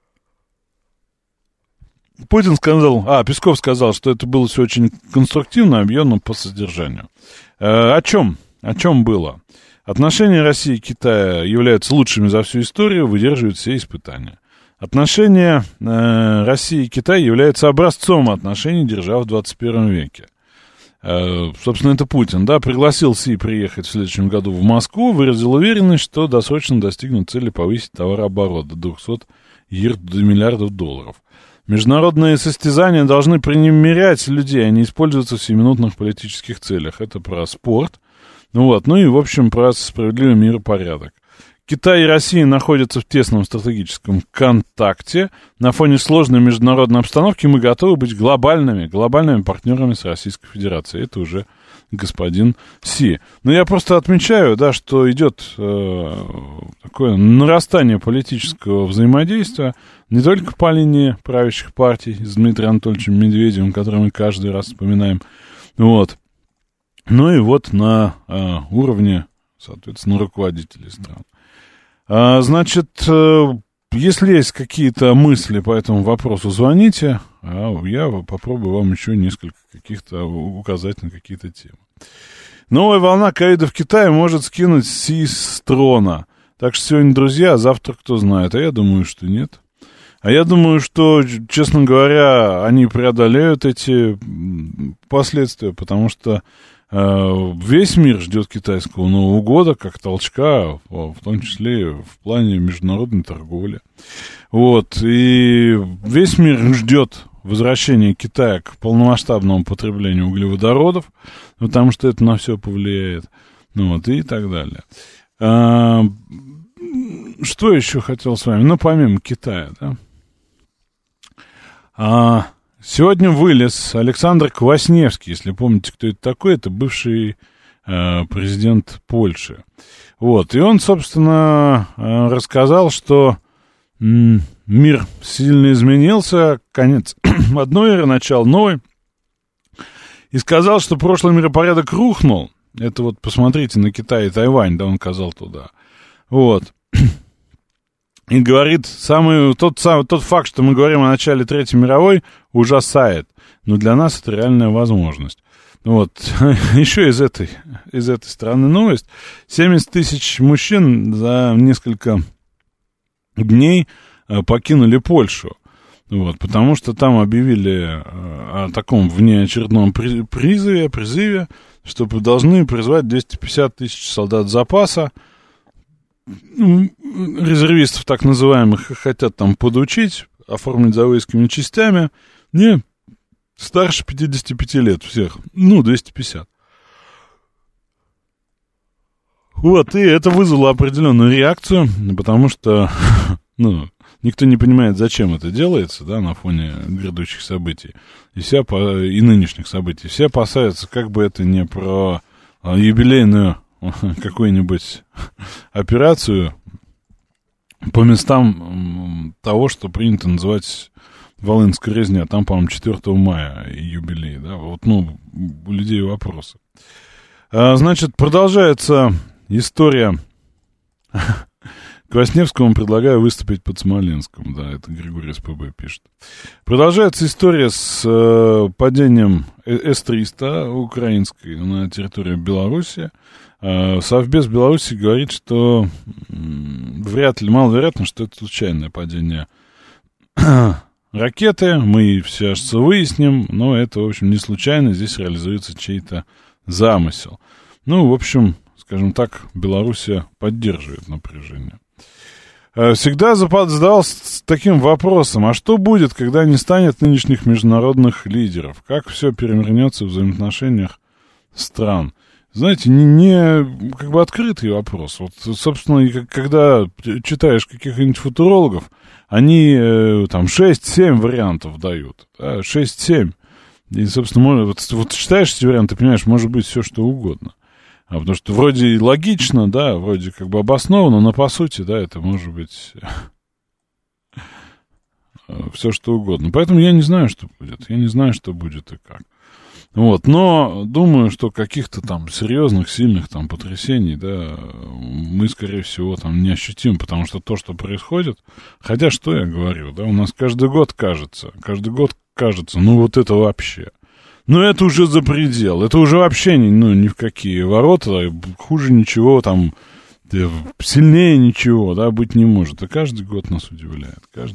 [SPEAKER 3] Путин сказал, Песков сказал, что это было все очень конструктивно, объемно по содержанию. О чем было? Отношения России и Китая являются лучшими за всю историю, выдерживают все испытания. Отношения России и Китая являются образцом отношений держав в 21 веке. Собственно, это Путин, пригласил Си приехать в следующем году в Москву, выразил уверенность, что досрочно достигнут цели повысить товарооборот до 200 миллиардов долларов. Международные состязания должны примирять людей, а не использоваться в сиюминутных политических целях. Это про спорт. И, в общем, про справедливый миропорядок. Китай и Россия находятся в тесном стратегическом контакте. На фоне сложной международной обстановки мы готовы быть глобальными партнерами с Российской Федерацией. Это уже господин Си. Но я просто отмечаю, что идет такое нарастание политического взаимодействия не только по линии правящих партий с Дмитрием Анатольевичем Медведевым, которого мы каждый раз вспоминаем, но и на уровне, соответственно, руководителей стран. Значит, если есть какие-то мысли по этому вопросу, звоните, я попробую вам еще несколько указать на какие-то темы. Новая волна ковида в Китае может скинуть Си с трона. Так что сегодня, друзья, а завтра кто знает. А я думаю, что нет. А я думаю, что, честно говоря, они преодолеют эти последствия, потому что Весь мир ждет китайского Нового года как толчка, в том числе в плане международной торговли. Вот, и весь мир ждет возвращения Китая к полномасштабному потреблению углеводородов, потому что это на все повлияет, ну вот, и так далее. Что еще хотел с вами? Ну, помимо Китая, да. Сегодня вылез Александр Квасневский, если помните, кто это такой, это бывший президент Польши. Вот, и он, собственно, рассказал, что мир сильно изменился, конец одной эры, начало новой, и сказал, что прошлый миропорядок рухнул. Это вот посмотрите на Китай и Тайвань, да, он указал туда. Вот. И говорит, тот факт, что мы говорим о начале Третьей мировой, ужасает. Но для нас это реальная возможность. Вот. Еще из этой стороны новость. 70 тысяч мужчин за несколько дней покинули Польшу. Вот, потому что там объявили о таком внеочередном призыве, что должны призвать 250 тысяч солдат запаса. Резервистов так называемых хотят там подучить, оформить за воинскими частями. Не старше 55 лет всех. 250. Вот, и это вызвало определенную реакцию, потому что, никто не понимает, зачем это делается, да, на фоне грядущих событий и нынешних событий. Все опасаются, как бы это не про юбилейную какую-нибудь операцию по местам того, что принято называть Волынской резня. Там, по-моему, 4 мая юбилей, да, вот, у людей вопросы. Значит, продолжается история. Квасневскому предлагаю выступить под Смоленском, да, это Григорий СПБ пишет. Продолжается история с падением С-300 украинской на территории Беларуси. Совбез Беларуси говорит, что маловероятно, что это случайное падение ракеты. Мы сейчас выясним, но это, в общем, не случайно. Здесь реализуется чей-то замысел. В общем, скажем так, Белоруссия поддерживает напряжение. Всегда задавался таким вопросом, а что будет, когда не станет нынешних международных лидеров? Как все перевернется в взаимоотношениях стран? Знаете, не как бы открытый вопрос. Вот, собственно, когда читаешь каких-нибудь футурологов, они там 6-7 вариантов дают. Да, 6-7. И, собственно, вот читаешь эти варианты, понимаешь, может быть все, что угодно. Потому что вроде логично, да, вроде как бы обосновано, но по сути, да, это может быть все, что угодно. Поэтому я не знаю, что будет. Я не знаю, что будет и как. Вот, но думаю, что каких-то там серьезных, сильных там потрясений, да, мы, скорее всего, там не ощутим, потому что то, что происходит, хотя, что я говорю, да, у нас каждый год кажется, вот это вообще. Это уже за предел, это уже вообще ни в какие ворота, хуже ничего, там, сильнее ничего, да, быть не может. И каждый год нас удивляет.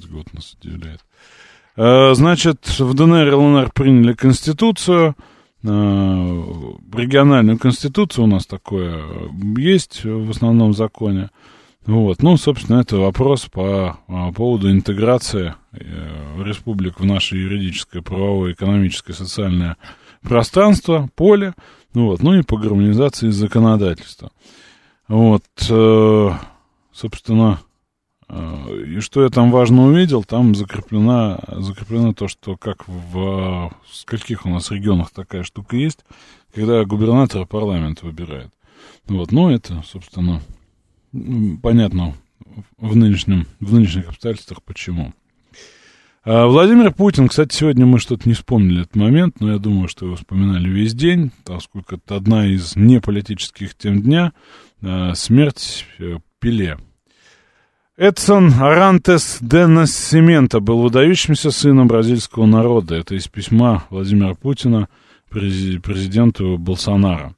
[SPEAKER 3] Значит, в ДНР и ЛНР приняли конституцию, региональную конституцию у нас такое есть в основном законе. Вот, собственно, это вопрос по поводу интеграции республик в наше юридическое, правовое, экономическое, социальное пространство, поле, и по гармонизации законодательства. Вот, собственно, и что я там важно увидел, там закреплено то, что как в скольких у нас регионах такая штука есть, когда губернатора парламент выбирает. Вот, это, собственно, понятно в нынешних обстоятельствах почему. Владимир Путин, кстати, сегодня мы что-то не вспомнили этот момент, но я думаю, что его вспоминали весь день, поскольку это одна из неполитических тем дня, смерть Пеле. Эдсон Арантес де Нассименто был выдающимся сыном бразильского народа. Это из письма Владимира Путина президенту Болсонaro.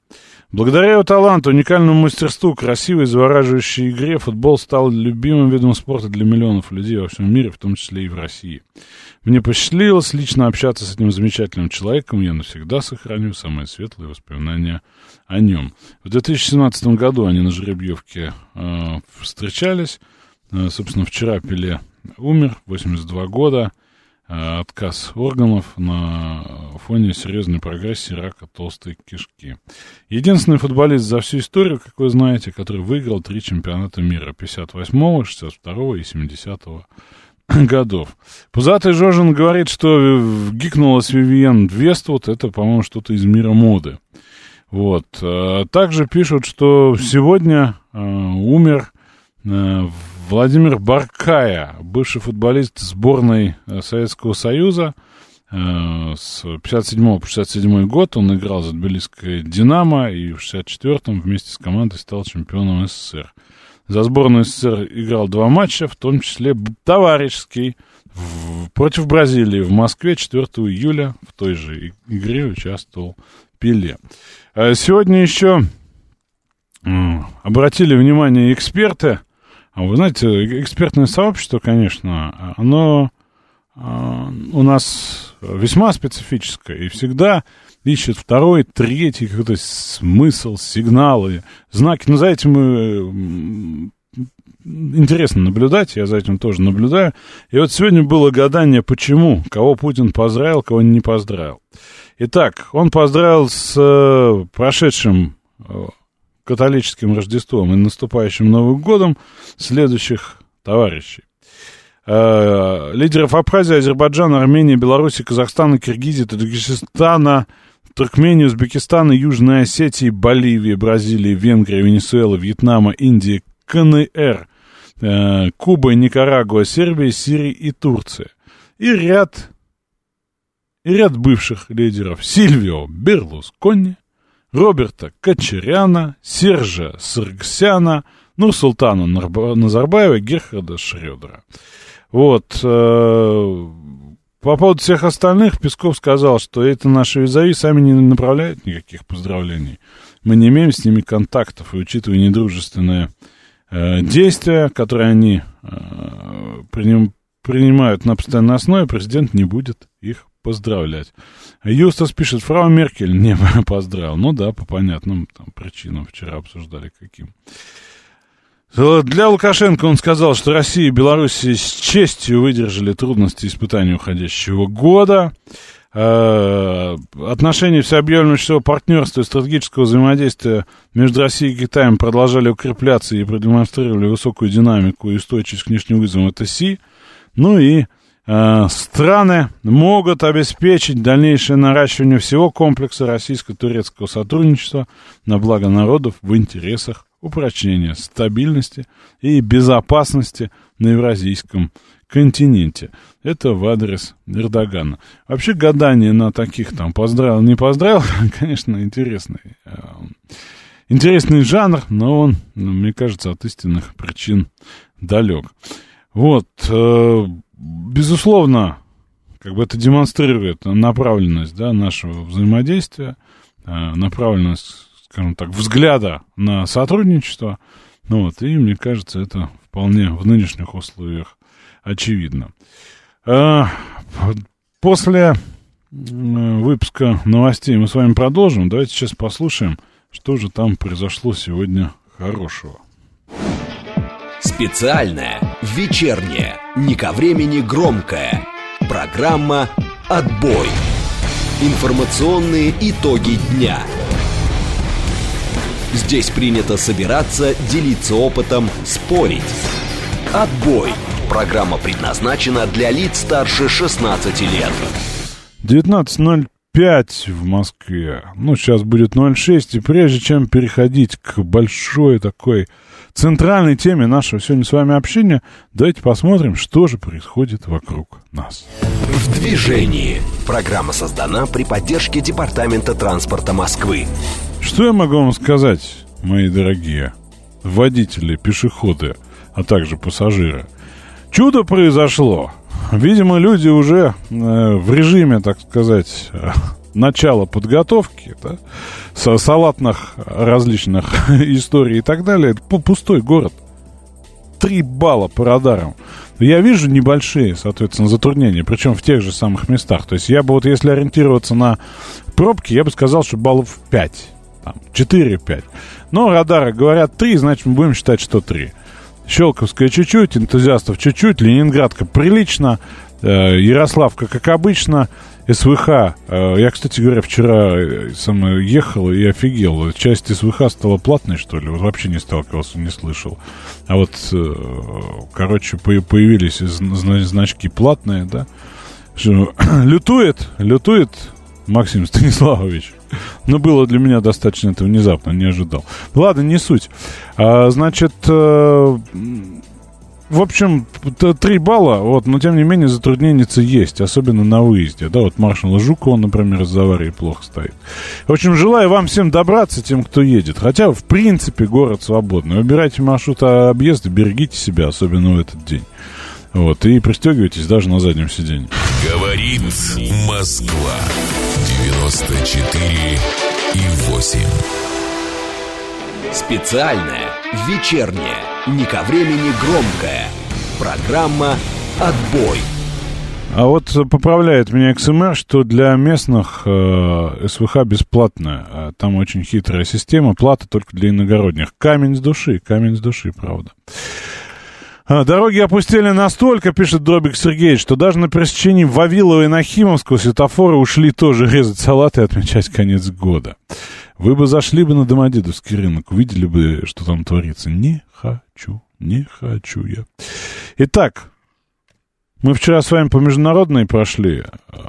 [SPEAKER 3] Благодаря его таланту, уникальному мастерству, красивой, завораживающей игре, футбол стал любимым видом спорта для миллионов людей во всем мире, в том числе и в России. Мне посчастливилось лично общаться с этим замечательным человеком, я навсегда сохраню самые светлые воспоминания о нем. В 2017 году они на жеребьевке встречались. Собственно, вчера Пеле умер, 82 года. Отказ органов на фоне серьезной прогрессии рака толстой кишки. Единственный футболист за всю историю, как вы знаете, который выиграл 3 чемпионата мира: 58-го, 62-го и 70-го годов. Пузатый Жожин говорит, что гикнулась Вивиен Вествуд, это, по-моему, что-то из мира моды. Вот. Также пишут, что сегодня умер Владимир Баркая, бывший футболист сборной Советского Союза. С 57 по 67 год он играл за тбилисское «Динамо» и в 64-м вместе с командой стал чемпионом СССР. За сборную СССР играл 2 матча, в том числе товарищеский против Бразилии в Москве 4 июля. В той же игре участвовал Пеле. Сегодня еще обратили внимание эксперты. Вы знаете, экспертное сообщество, конечно, оно у нас весьма специфическое и всегда ищет второй, третий какой-то смысл, сигналы, знаки. За этим интересно наблюдать, я за этим тоже наблюдаю. И вот сегодня было гадание, почему, кого Путин поздравил, кого не поздравил. Итак, он поздравил с прошедшим католическим Рождеством и наступающим Новым годом следующих товарищей. Лидеров Абхазии, Азербайджана, Армении, Беларуси, Казахстана, Киргизии, Таджикистана, Туркмении, Узбекистана, Южной Осетии, Боливии, Бразилии, Венгрии, Венесуэлы, Вьетнама, Индии, КНР, Кубы, Никарагуа, Сербии, Сирии и Турции. И ряд бывших лидеров: Сильвио Берлускони, Роберта Кочаряна, Сержа Саргсяна, Нурсултана Назарбаева, Герхарда Шрёдера. Вот. По поводу всех остальных Песков сказал, что это наши визави сами не направляют никаких поздравлений. Мы не имеем с ними контактов, и учитывая недружественные действия, которые они принимают на постоянной основе, президент не будет их поздравлять. Юстас пишет: фрау Меркель не поздравил. Ну да, по понятным причинам, вчера обсуждали каким. Для Лукашенко он сказал, что Россия и Беларусь с честью выдержали трудности испытаний уходящего года. Отношения всеобъемлющего партнерства и стратегического взаимодействия между Россией и Китаем продолжали укрепляться и продемонстрировали высокую динамику и устойчивость к внешним вызовам ТСИ. Ну и страны могут обеспечить дальнейшее наращивание всего комплекса российско-турецкого сотрудничества на благо народов в интересах упрочнения стабильности и безопасности на Евразийском континенте. Это в адрес Эрдогана. Вообще гадание на таких поздравил, не поздравил, конечно, интересный жанр, но он, мне кажется, от истинных причин далек. Вот, безусловно, это демонстрирует направленность нашего взаимодействия, направленность, скажем так, взгляда на сотрудничество. Вот, и мне кажется, это вполне в нынешних условиях очевидно. После выпуска новостей мы с вами продолжим. Давайте сейчас послушаем, что же там произошло сегодня хорошего.
[SPEAKER 1] Специальная, вечерняя, не ко времени громкая программа «Отбой». Информационные итоги дня. Здесь принято собираться, делиться опытом, спорить. «Отбой». Программа предназначена для лиц старше 16 лет.
[SPEAKER 3] 19:05 в Москве. Сейчас будет 06. И прежде чем переходить к большой такой центральной теме нашего сегодня с вами общения, давайте посмотрим, что же происходит вокруг нас.
[SPEAKER 1] В движении. Программа создана при поддержке Департамента транспорта Москвы.
[SPEAKER 3] Что я могу вам сказать, мои дорогие водители, пешеходы, а также пассажиры? Чудо произошло. Видимо, люди уже в режиме, так сказать, начало подготовки, да, салатных различных историй и так далее. Это пустой город. 3 балла по радарам. Я вижу небольшие, соответственно, затруднения, причем в тех же самых местах. То есть я бы вот, если ориентироваться на пробки, я бы сказал, что баллов 5, 4-5. Но радары говорят 3, значит, мы будем считать, что 3. Щелковская чуть-чуть, энтузиастов чуть-чуть, Ленинградка прилично, Ярославка, как обычно, СВХ. Я, кстати говоря, вчера ехал и офигел. Часть СВХ стала платной, что ли? Вот вообще не сталкивался, не слышал. А вот, короче, появились значки платные, да? Лютует Максим Станиславович. Но было для меня достаточно это внезапно, не ожидал. Ладно, не суть. Значит, в общем, 3 балла, вот, но тем не менее затруднения есть, особенно на выезде. Да, вот маршала Жукова, например, из-за аварии плохо стоит. В общем, желаю вам всем добраться, тем, кто едет. Хотя, в принципе, город свободный. Выбирайте маршрут объезда, берегите себя, особенно в этот день. Вот, и пристегивайтесь даже на заднем сиденье.
[SPEAKER 9] Говорит Москва. 94,8.
[SPEAKER 1] Специальная, вечерняя, не ко времени громкая программа «Отбой».
[SPEAKER 3] А вот поправляет меня XMR, что для местных СВХ бесплатная. Там очень хитрая система, плата только для иногородних. Камень с души, правда. Дороги опустели настолько, пишет Дробик Сергеевич, что даже на пересечении Вавилова и Нахимовского светофоры ушли тоже резать салаты и отмечать конец года. Вы бы зашли бы на Домодедовский рынок, увидели бы, что там творится. Не хочу я. Итак, мы вчера с вами по международной прошли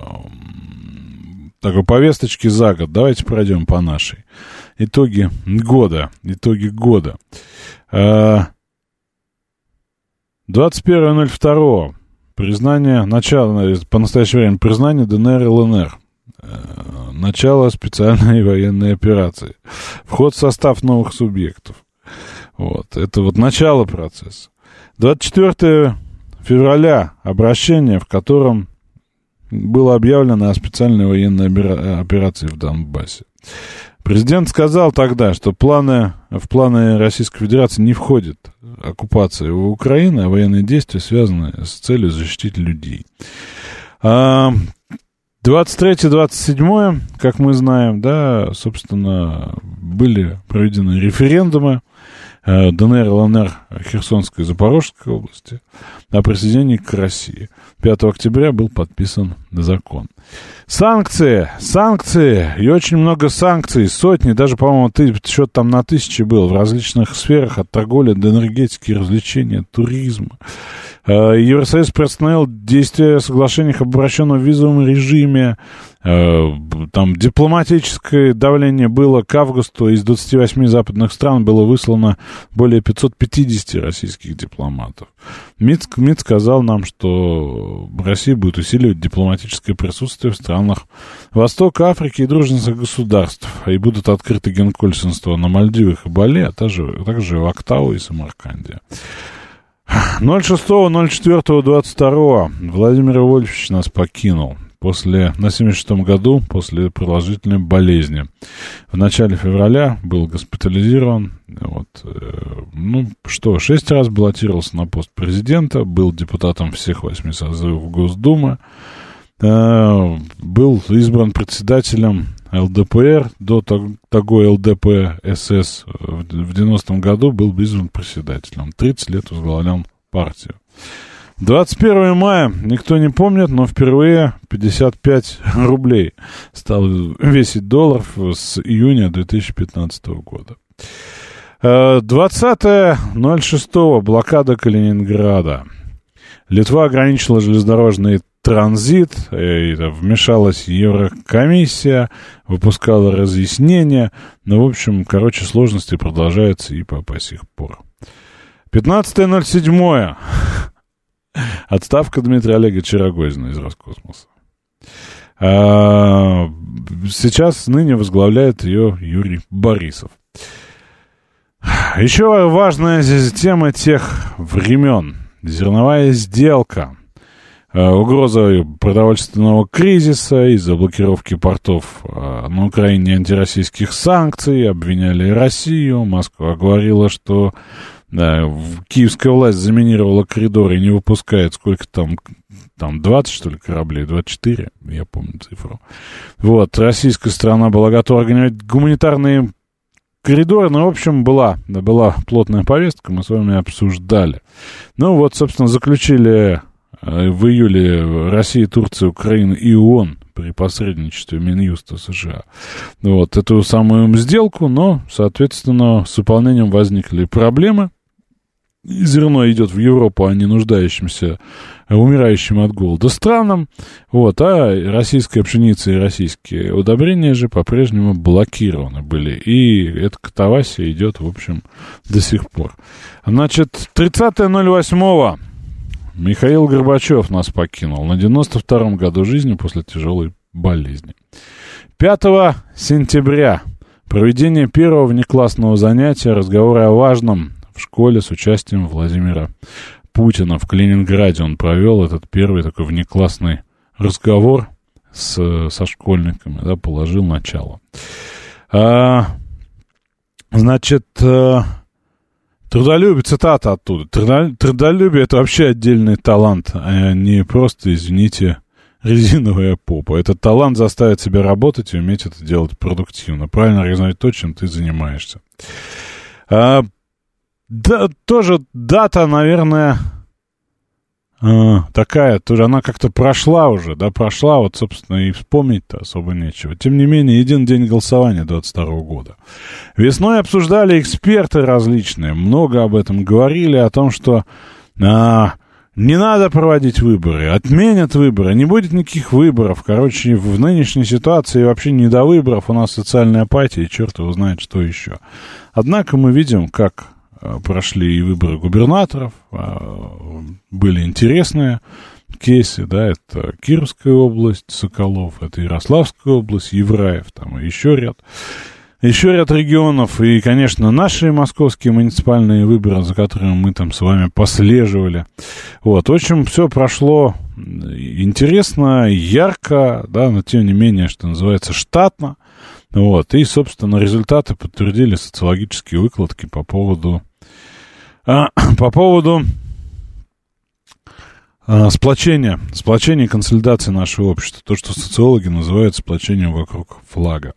[SPEAKER 3] такой повесточки за год. Давайте пройдем по нашей. Итоги года. 21.02. Признание, начало, по настоящее время, признание ДНР и ЛНР. Начало специальной военной операции. Вход в состав новых субъектов. Вот. Это вот начало процесса. 24 февраля. Обращение, в котором было объявлено о специальной военной операции в Донбассе. Президент сказал тогда, что в планы Российской Федерации не входит оккупация Украины, а военные действия связаны с целью защитить людей. 23-27, как мы знаем, да, собственно, были проведены референдумы ДНР, ЛНР, Херсонской и Запорожской области о присоединении к России. 5 октября был подписан закон. Санкции, и очень много санкций, сотни, даже, по-моему, счет там на 1000 был в различных сферах, от торговли до энергетики, развлечения, туризма. Евросоюз приостановил действие соглашений об обращенном визовом режиме. Там дипломатическое давление было к августу. Из 28 западных стран было выслано более 550 российских дипломатов. МИД сказал нам, что Россия будет усиливать дипломатическое присутствие в странах Востока, Африки и дружных государств. И будут открыты генконсульства на Мальдивах и Бали, а также в Актау и Самарканде. 06.04.22 Владимир Вольфович нас покинул на 76-м году после продолжительной болезни. В начале февраля был госпитализирован. 6 раз баллотировался на пост президента, был депутатом всех 8 созывов Госдумы, был избран председателем ЛДПР, до того ЛДП-СС в 90-м году был избран председателем. 30 лет возглавлял партию. 21 мая, никто не помнит, но впервые 55 рублей стал весить доллар с июня 2015 года. 20.06. Блокада Калининграда. Литва ограничила железнодорожный транзит, вмешалась Еврокомиссия, выпускала разъяснения. В общем, сложности продолжаются и по сих пор. 15.07. Отставка Дмитрия Олеговича Рогозина из Роскосмоса. Сейчас ныне возглавляет ее Юрий Борисов. Еще важная тема тех времен. Зерновая сделка. угроза продовольственного кризиса из-за блокировки портов на Украине, антироссийских санкций, обвиняли Россию. Москва говорила, что киевская власть заминировала коридоры и не выпускает сколько там 20, что ли, кораблей, 24, я помню цифру. Вот, российская сторона была готова организовать гуманитарные коридоры, но, в общем, была плотная повестка, мы с вами обсуждали. Ну, вот, собственно, заключили в июле Россия, Турция, Украина и ООН при посредничестве Минюста США вот эту самую сделку, но, соответственно, с выполнением возникли проблемы. И зерно идет в Европу, а не нуждающимся, умирающим от голода странам. Вот, а российская пшеница и российские удобрения же по-прежнему блокированы были. И эта катавасия идет, в общем, до сих пор. Значит, 30.08. Михаил Горбачев нас покинул на 92-м году жизни после тяжелой болезни. 5 сентября. Проведение первого внеклассного занятия, разговоры о важном в школе с участием Владимира Путина в Калининграде. Он провел этот первый такой внеклассный разговор со школьниками, да, положил начало. Значит, трудолюбие, цитата оттуда. Трудолюбие — это вообще отдельный талант, а не просто, извините, резиновая попа. Этот талант заставит себя работать и уметь это делать продуктивно. Правильно организовать то, чем ты занимаешься. Да, тоже дата, наверное, такая, тоже она как-то прошла уже, да, вот, собственно, и вспомнить-то особо нечего. Тем не менее, един день голосования 22 года. Весной обсуждали эксперты различные, много об этом говорили, о том, что не надо проводить выборы, отменят выборы, не будет никаких выборов. Короче, в нынешней ситуации вообще не до выборов, у нас социальная апатия, и черт его знает, что еще. Однако мы видим, как прошли и выборы губернаторов, были интересные кейсы, да, это Кировская область, Соколов, это Ярославская область, Евраев, там и еще ряд регионов, и, конечно, наши московские муниципальные выборы, за которыми мы там с вами послеживали. Вот, в общем, все прошло интересно, ярко, да, но тем не менее, что называется, штатно. Вот, и, собственно, результаты подтвердили социологические выкладки по поводу сплочения и консолидации нашего общества. То, что социологи называют сплочением вокруг флага.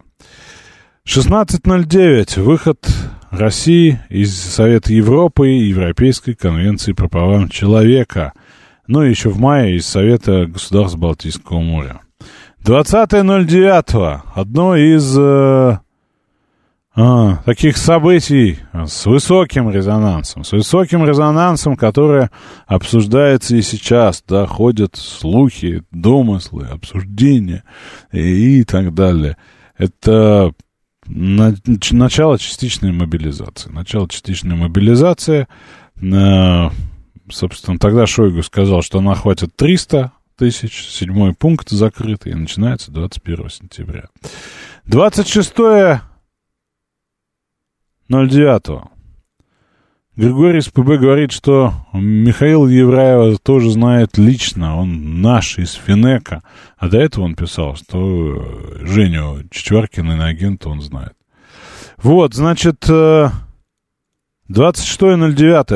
[SPEAKER 3] 16.09. Выход России из Совета Европы и Европейской конвенции по правам человека. Ну и еще в мае из Совета государств Балтийского моря. 20.09. Одно из таких событий с высоким резонансом, которое обсуждается и сейчас, да, ходят слухи, домыслы, обсуждения и так далее. Это начало частичной мобилизации. Собственно, тогда Шойгу сказал, что она охватит 300 тысяч, 7-й пункт закрытый, и начинается 21 сентября. 26.09. Григорий из ПБ говорит, что Михаила Евраева тоже знает лично, он наш из Финека, а до этого он писал, что Женю Чичваркина, иноагента, он знает. Вот, значит, 26.09.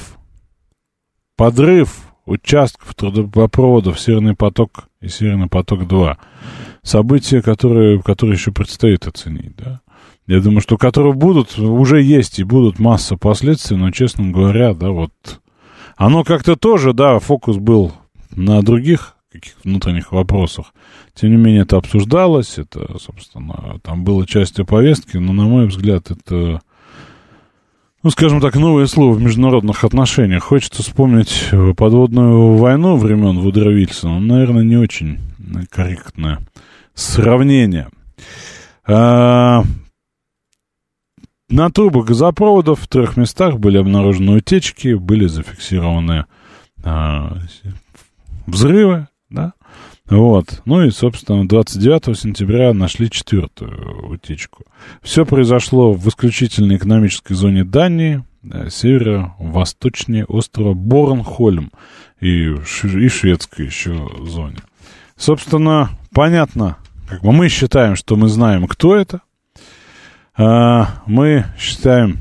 [SPEAKER 3] Подрыв участков трубопроводов «Северный поток» и «Северный поток-2». События, которые еще предстоит оценить, да. Я думаю, что которые уже есть и будут масса последствий, но, честно говоря, да, вот, оно как-то тоже, да, фокус был на других каких-то внутренних вопросах. Тем не менее, это обсуждалось, это, собственно, там было частью повестки, но, на мой взгляд, это, ну, скажем так, новое слово в международных отношениях. Хочется вспомнить подводную войну времен Вудро Вильсона, наверное, не очень корректное сравнение. На трубах газопроводов в 3 местах были обнаружены утечки, были зафиксированы взрывы, да, вот. Ну и, собственно, 29 сентября нашли 4-ю утечку. Все произошло в исключительной экономической зоне Дании, северо-восточнее острова Борнхольм. и шведской еще зоне. Собственно, понятно, как бы мы считаем, что мы знаем, кто это. Мы считаем,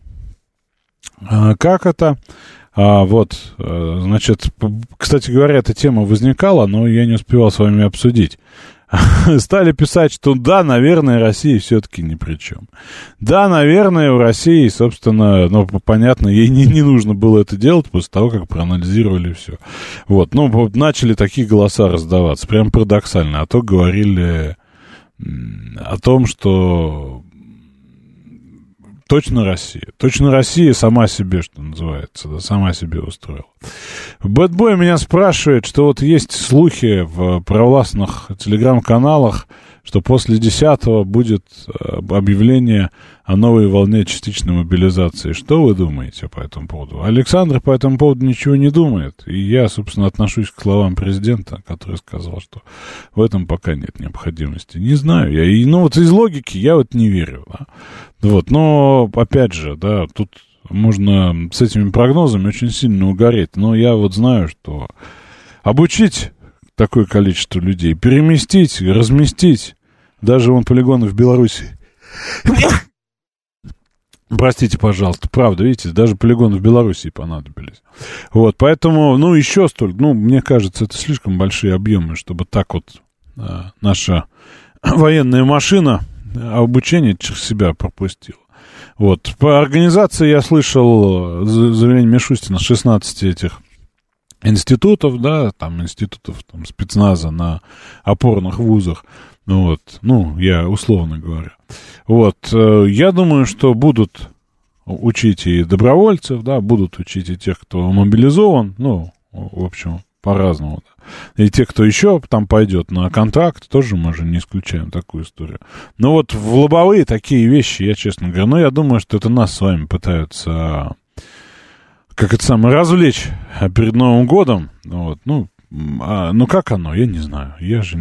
[SPEAKER 3] как это. Значит, кстати говоря, эта тема возникала, но я не успевал с вами обсудить. Стали писать, что да, наверное, Россия все-таки ни при чем. Да, наверное, у России, собственно, понятно, ей не нужно было это делать после того, как проанализировали все. Вот, начали такие голоса раздаваться, прям парадоксально. А то говорили о том, что точно Россия сама себе, что называется, да, сама себе устроила. Бэтбой меня спрашивает, что вот есть слухи в провластных телеграм-каналах, что после 10-го будет объявление о новой волне частичной мобилизации. Что вы думаете по этому поводу? Александр по этому поводу ничего не думает. И я, собственно, отношусь к словам президента, который сказал, что в этом пока нет необходимости. Не знаю. Из логики я вот не верю. Да? Вот, но, опять же, да, тут можно с этими прогнозами очень сильно угореть. Но я вот знаю, что обучить такое количество людей, переместить, разместить, даже вон полигоны в Беларуси. Простите, пожалуйста, правда, видите, даже полигоны в Беларуси понадобились. Вот, поэтому, еще столько, мне кажется, это слишком большие объемы, чтобы так вот наша военная машина обучение через себя пропустила. Вот, по организации я слышал заявление Мишустина, 16 этих институтов, да, институтов спецназа на опорных вузах, я условно говоря. Вот, я думаю, что будут учить и добровольцев, да, будут учить и тех, кто мобилизован, в общем, по-разному, да. И те, кто еще там пойдет на контракт, тоже мы же не исключаем такую историю. Но вот в лобовые такие вещи, я честно говорю, я думаю, что это нас с вами пытаются развлечь перед Новым годом. Вот, как оно, я не знаю. Я же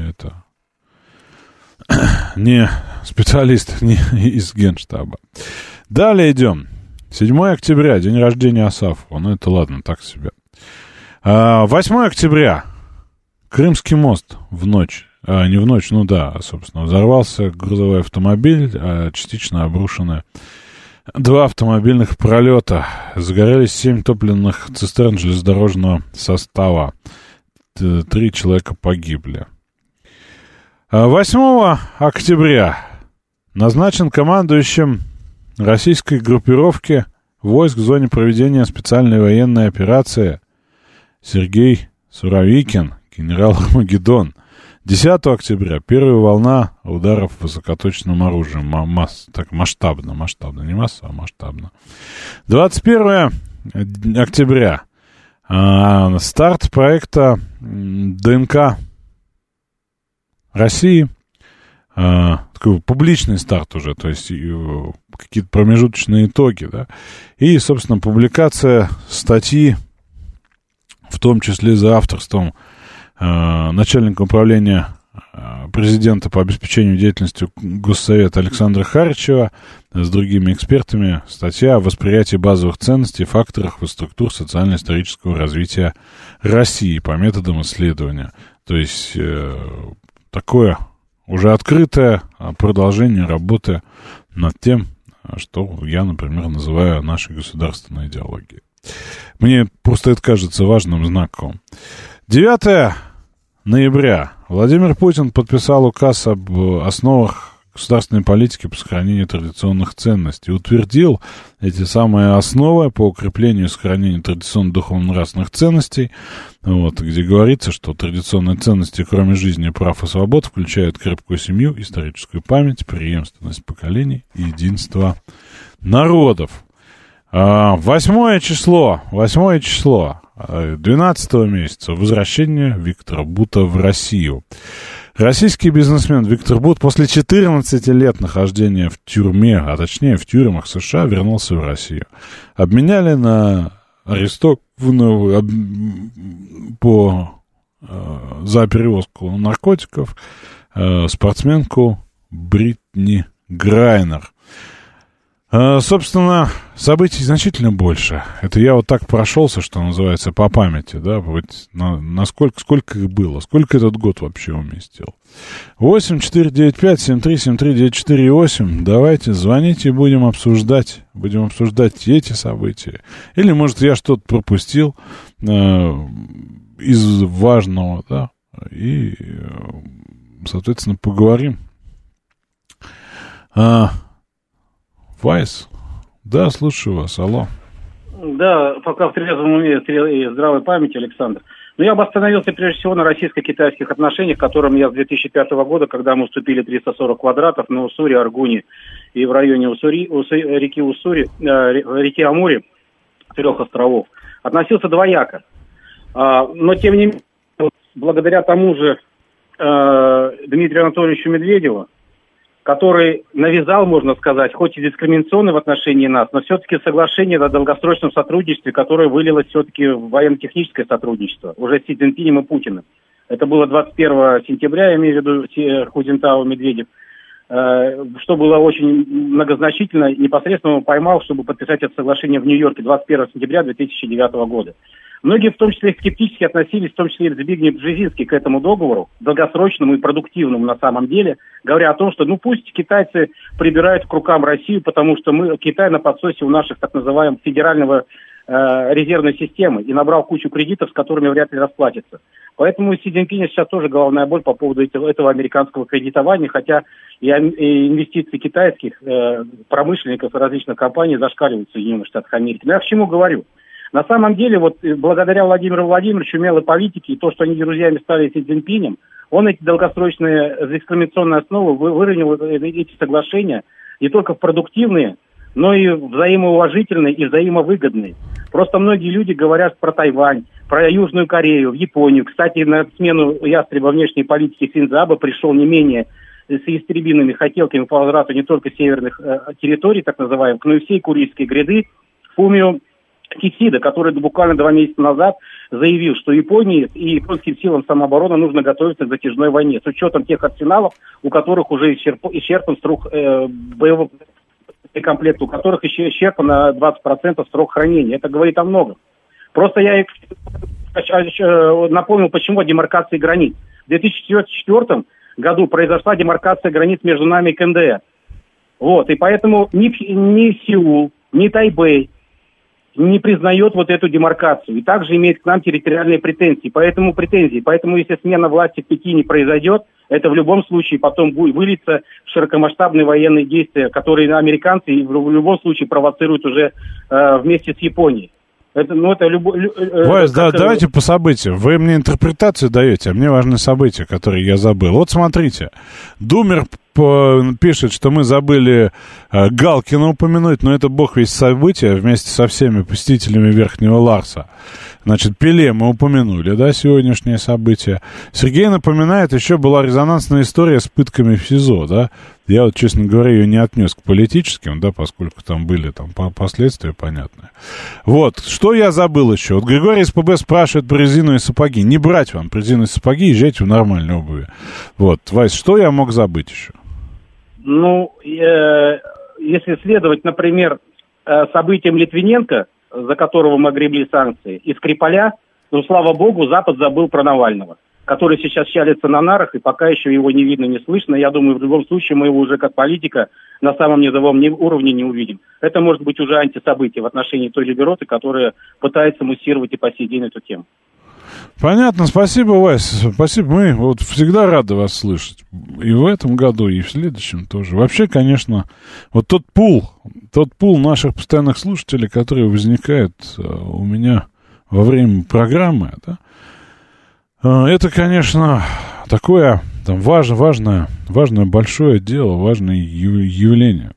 [SPEAKER 3] не специалист из Генштаба. Далее идем. 7 октября, день рождения Асафова. Это ладно, так себе. 8 октября. Крымский мост в ночь. Не в ночь, собственно. Взорвался грузовой автомобиль, частично обрушены 2 автомобильных пролета. Загорелись 7 топливных цистерн железнодорожного состава. 3 человека погибли. 8 октября назначен командующим российской группировки войск в зоне проведения специальной военной операции Сергей Суровикин, генерал Армагеддон. 10 октября первая волна ударов высокоточным оружием. Масштабно, не масса, а масштабно. 21 октября старт проекта ДНК России. Такой публичный старт уже, то есть какие-то промежуточные итоги, да. И, собственно, публикация статьи, в том числе за авторством начальника управления президента по обеспечению деятельности Госсовета Александра Харичева с другими экспертами, статья о восприятии базовых ценностей и факторах и структур социально-исторического развития России по методам исследования. То есть такое уже открытое продолжение работы над тем, что я, например, называю нашей государственной идеологией. Мне просто это кажется важным знаком. 9 ноября. Владимир Путин подписал указ об основах государственной политики по сохранению традиционных ценностей. Утвердил эти самые основы по укреплению и сохранению традиционных духовно-нравственных ценностей, где говорится, что традиционные ценности, кроме жизни, прав и свобод, включают крепкую семью, историческую память, преемственность поколений и единство народов. 8 число 12 месяца. Возвращение Виктора Бута в Россию. Российский бизнесмен Виктор Бут после 14 лет нахождения в тюрьме, а точнее в тюрьмах США, вернулся в Россию. Обменяли на арестованного за перевозку наркотиков спортсменку Бритни Грайнер. Собственно, событий значительно больше. Это я вот так прошелся, что называется, по памяти, да, вот сколько их было, сколько этот год вообще уместил. 8-495-7373-948. Давайте, звоните, будем обсуждать эти события. Или, может, я что-то пропустил из важного, да, и, соответственно, поговорим. Вайс, да, слушаю вас, алло.
[SPEAKER 5] Да, пока в трезвом уме и здравой памяти, Александр. Но я бы остановился прежде всего на российско-китайских отношениях, к которым я с 2005 года, когда мы уступили 340 квадратов на Уссури, Аргуне и в районе реки Уссури, реки Амури, 3 островов, относился двояко. Но, тем не менее, благодаря тому же Дмитрию Анатольевичу Медведеву, который навязал, можно сказать, хоть и дискриминационно в отношении нас, но все-таки соглашение о долгосрочном сотрудничестве, которое вылилось все-таки в военно-техническое сотрудничество, уже с Си Цзиньпинем и Путиным. Это было 21 сентября, я имею в виду Хузинтау Медведев, что было очень многозначительно. Непосредственно он поймал, чтобы подписать это соглашение в Нью-Йорке 21 сентября 2009 года. Многие, в том числе, скептически относились, в том числе и Збигнев Бжезинский, к этому договору, долгосрочному и продуктивному на самом деле, говоря о том, что пусть китайцы прибирают к рукам Россию, потому что Китай на подсосе у наших так называемого федерального резервной системы и набрал кучу кредитов, с которыми вряд ли расплатится. Поэтому у Си Цзиньпиня сейчас тоже головная боль по поводу этого американского кредитования, хотя и инвестиции китайских промышленников и различных компаний зашкаливают в Соединенных Штатах Америки. Но я к чему говорю? На самом деле, вот благодаря Владимиру Владимировичу, умелой политике и то, что они друзьями стали с Си Цзиньпинем, он эти долгосрочные дискриминационные основы выровнял эти соглашения не только в продуктивные, но и взаимоуважительные и взаимовыгодные. Просто многие люди говорят про Тайвань, про Южную Корею, в Японию. Кстати, на смену ястреба внешней политики Синдзо Абе пришел не менее с истребинными хотелками по возврату не только северных территорий, так называемых, но и всей Курильской гряды, Фумио Кисида, который буквально 2 месяца назад заявил, что Японии и японским силам самообороны нужно готовиться к затяжной войне, с учетом тех арсеналов, у которых уже исчерпан срок боевого комплекта, у которых еще исчерпан на 20% срок хранения. Это говорит о многом. Просто я напомнил, почему о демаркации границ. В 2004 году произошла демаркация границ между нами и КНДР. Вот, и поэтому ни Сеул, ни Тайбэй не признает вот эту демаркацию и также имеет к нам территориальные претензии. Поэтому если смена власти в Пекине произойдет, это в любом случае потом будет вылиться в широкомасштабные военные действия, которые американцы в любом случае провоцируют уже вместе с Японией.
[SPEAKER 3] Вайс, давайте по событиям. Вы мне интерпретацию даете, а мне важны события, которые я забыл. Вот смотрите, Думер пишет, что мы забыли Галкина упомянуть, но это бог весть события вместе со всеми посетителями Верхнего Ларса. Значит, Пеле мы упомянули, да, сегодняшнее событие. Сергей напоминает, еще была резонансная история с пытками в СИЗО, да. Я вот, честно говоря, ее не отнес к политическим, да, поскольку там были последствия понятные. Вот, что я забыл еще? Вот Григорий СПБ спрашивает про резиновые сапоги. Не брать вам резиновые сапоги, езжайте в нормальной обуви. Вот, Вайс, что я мог забыть еще?
[SPEAKER 5] Если следовать, например, событиям Литвиненко, за которого мы огребли санкции, и Скрипаля, слава богу, Запад забыл про Навального, который сейчас чалится на нарах, и пока еще его не видно, не слышно. Я думаю, в любом случае мы его уже как политика на самом низовом уровне не увидим. Это может быть уже антисобытие в отношении той либероты, которая пытается муссировать и по сей день эту тему.
[SPEAKER 3] Понятно, спасибо, Вась, спасибо. Мы вот всегда рады вас слышать. И в этом году, и в следующем тоже. Вообще, конечно, вот тот пул наших постоянных слушателей, который возникает у меня во время программы, да, это, конечно, такое там важное большое дело, важное явление.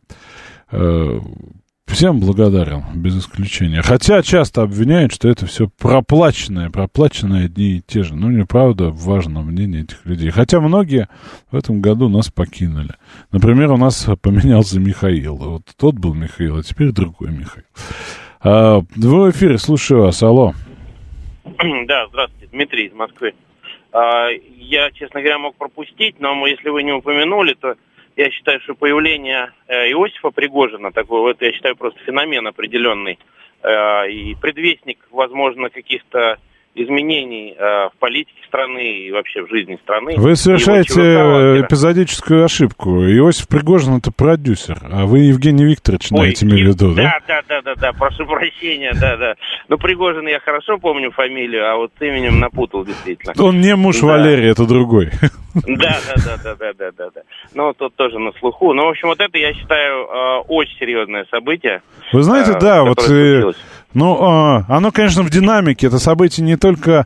[SPEAKER 3] Всем благодарен, без исключения. Хотя часто обвиняют, что это все проплаченные одни и те же. Но мне, правда, важно мнение этих людей. Хотя многие в этом году нас покинули. Например, у нас поменялся Михаил. Вот тот был Михаил, а теперь другой Михаил. Вы в эфире, слушаю вас, алло.
[SPEAKER 10] Да, здравствуйте, Дмитрий из Москвы. Я, честно говоря, мог пропустить, но если вы не упомянули, то я считаю, что появление Иосифа Пригожина, такой вот, я считаю, просто феномен определенный, и предвестник, возможно, каких-то изменений в политике страны и вообще в жизни страны.
[SPEAKER 3] Вы совершаете эпизодическую ошибку. Иосиф Пригожин — это продюсер, а вы Евгений Викторович имеете в виду, да?
[SPEAKER 10] Да, прошу прощения, да. Ну, Пригожин я хорошо помню фамилию, а вот именем напутал действительно.
[SPEAKER 3] Он не муж Валерий, это другой.
[SPEAKER 10] Да. Ну, тут тоже на слуху. Ну, в общем, вот это, я считаю, очень серьезное событие.
[SPEAKER 3] Вы знаете, да, вот... Ну, оно, конечно, в динамике. Это событие не только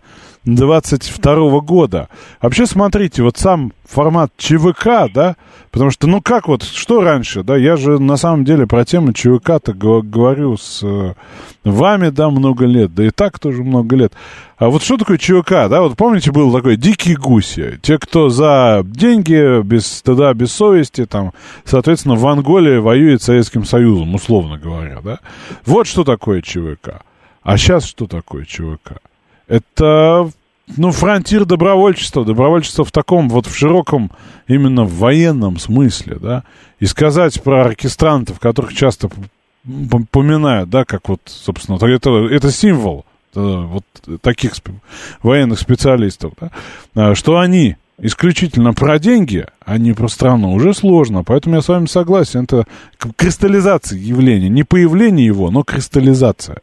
[SPEAKER 3] 22 года. Вообще, смотрите, вот сам формат ЧВК, да, потому что, ну как вот, что раньше, да, я же на самом деле про тему ЧВК-то говорю с вами, да, много лет, да и так тоже много лет. А вот что такое ЧВК, да, вот помните, был такой «Дикие гуси», те, кто за деньги, без стыда, без совести, там, соответственно, в Анголе воюет с Советским Союзом, условно говоря, да. Вот что такое ЧВК. А сейчас что такое ЧВК? Это, ну, фронтир добровольчества в таком вот, в широком, именно в военном смысле, да, и сказать про оркестрантов, которых часто поминают, да, как вот, собственно, это символ вот таких военных специалистов, да, что они исключительно про деньги, а не про страну, уже сложно, поэтому я с вами согласен, это кристаллизация явления, не появление его, но кристаллизация.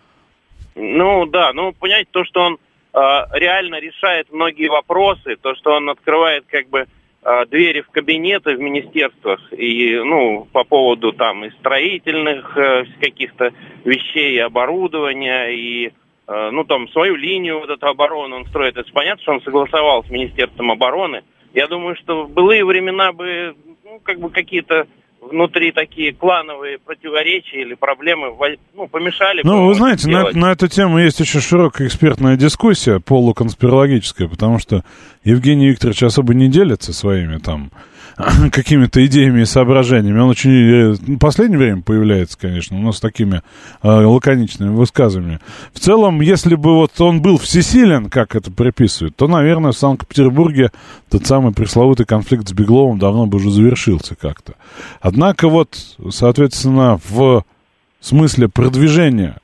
[SPEAKER 10] Ну, да, понимаете, то, что он реально решает многие вопросы, то, что он открывает, как бы, двери в кабинеты в министерствах, и, ну, по поводу, там, и строительных каких-то вещей, и оборудования, и, ну, там, свою линию вот эту обороны он строит. Это понятно, что он согласовал с Министерством обороны. Я думаю, что в былые времена бы, ну, как бы, какие-то внутри такие клановые противоречия или проблемы, ну, помешали.
[SPEAKER 3] Ну, вы знаете, на эту тему есть очень широкая экспертная дискуссия, полуконспирологическая, потому что Евгений Викторович особо не делится своими там какими-то идеями и соображениями. Он очень в последнее время появляется, конечно, но с такими лаконичными высказываниями. В целом, если бы вот он был всесилен, как это приписывают, то, наверное, в Санкт-Петербурге тот самый пресловутый конфликт с Бегловым давно бы уже завершился как-то. Однако вот, соответственно, в смысле продвижения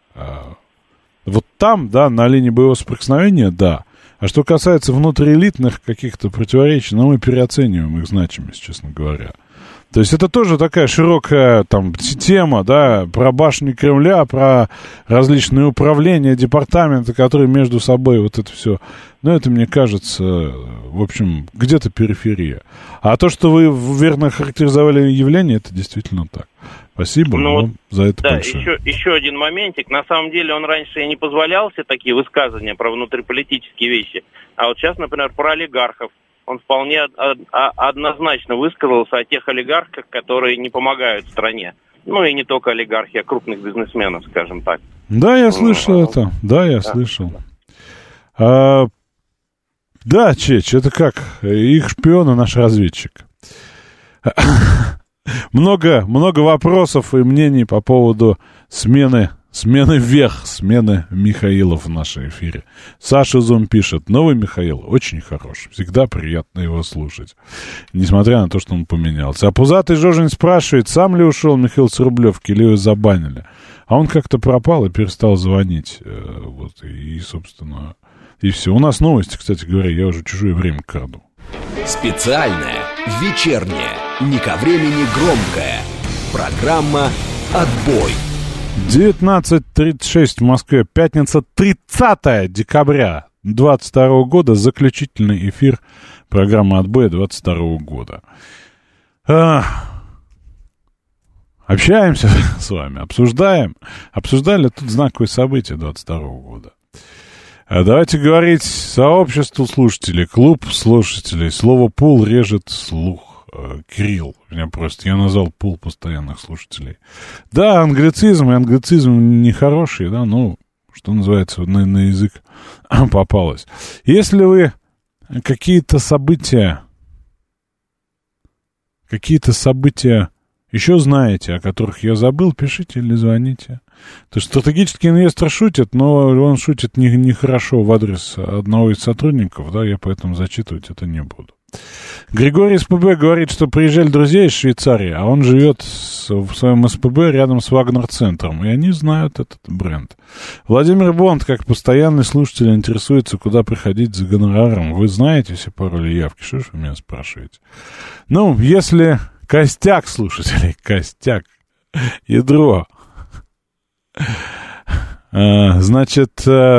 [SPEAKER 3] вот там, да, на линии боевого соприкосновения, да. А что касается внутриэлитных каких-то противоречий, ну, мы переоцениваем их значимость, честно говоря. То есть это тоже такая широкая там тема, да, про башни Кремля, про различные управления, департаменты, которые между собой вот это все. Но это, мне кажется, в общем, где-то периферия. А то, что вы верно характеризовали явление, это действительно так. Спасибо вам за это большое.
[SPEAKER 10] Еще один моментик. На самом деле он раньше и не позволял себе такие высказывания про внутриполитические вещи. А вот сейчас, например, про олигархов. Он вполне однозначно высказался о тех олигархах, которые не помогают стране. Ну и не только олигархи, а крупных бизнесменов, скажем так.
[SPEAKER 3] Да, я слышал это. Да, я слышал. Да, Чеч, это как? Их шпион и наш разведчик. Много вопросов и мнений по поводу смены Михаилов в нашем эфире. Саша Зум пишет: новый Михаил очень хорош, всегда приятно его слушать, несмотря на то, что он поменялся. А пузатый Жожень спрашивает, сам ли ушел Михаил с Рублевки или его забанили. А он как-то пропал и перестал звонить. Вот, и, собственно, и все. У нас новости, кстати говоря, я уже чужое время краду.
[SPEAKER 1] Специальная, вечерняя, не ко времени громкая программа «Отбой».
[SPEAKER 3] 19:36 в Москве, пятница, 30 декабря 2022 года, заключительный эфир программы «Отбой» 2022 года. Общаемся с вами, обсуждали тут знаковые события 2022 года. Давайте говорить сообществу слушателей, клуб слушателей. Слово «пул» режет слух. Кирилл меня просит, я назвал пул постоянных слушателей. Да, англицизм нехороший, да, ну, что называется, на язык попалось. Если вы какие-то события еще знаете, о которых я забыл, пишите или звоните. То есть стратегический инвестор шутит, но он шутит нехорошо в адрес одного из сотрудников, да, я поэтому зачитывать это не буду. Григорий СПБ говорит, что приезжали друзья из Швейцарии, а он живет в своем СПБ рядом с Вагнер-центром, и они знают этот бренд. Владимир Бонд, как постоянный слушатель, интересуется, куда приходить за гонораром. Вы знаете все пароли и явки? Что ж вы меня спрашиваете? Ну, если костяк слушателей, костяк, ядро, значит,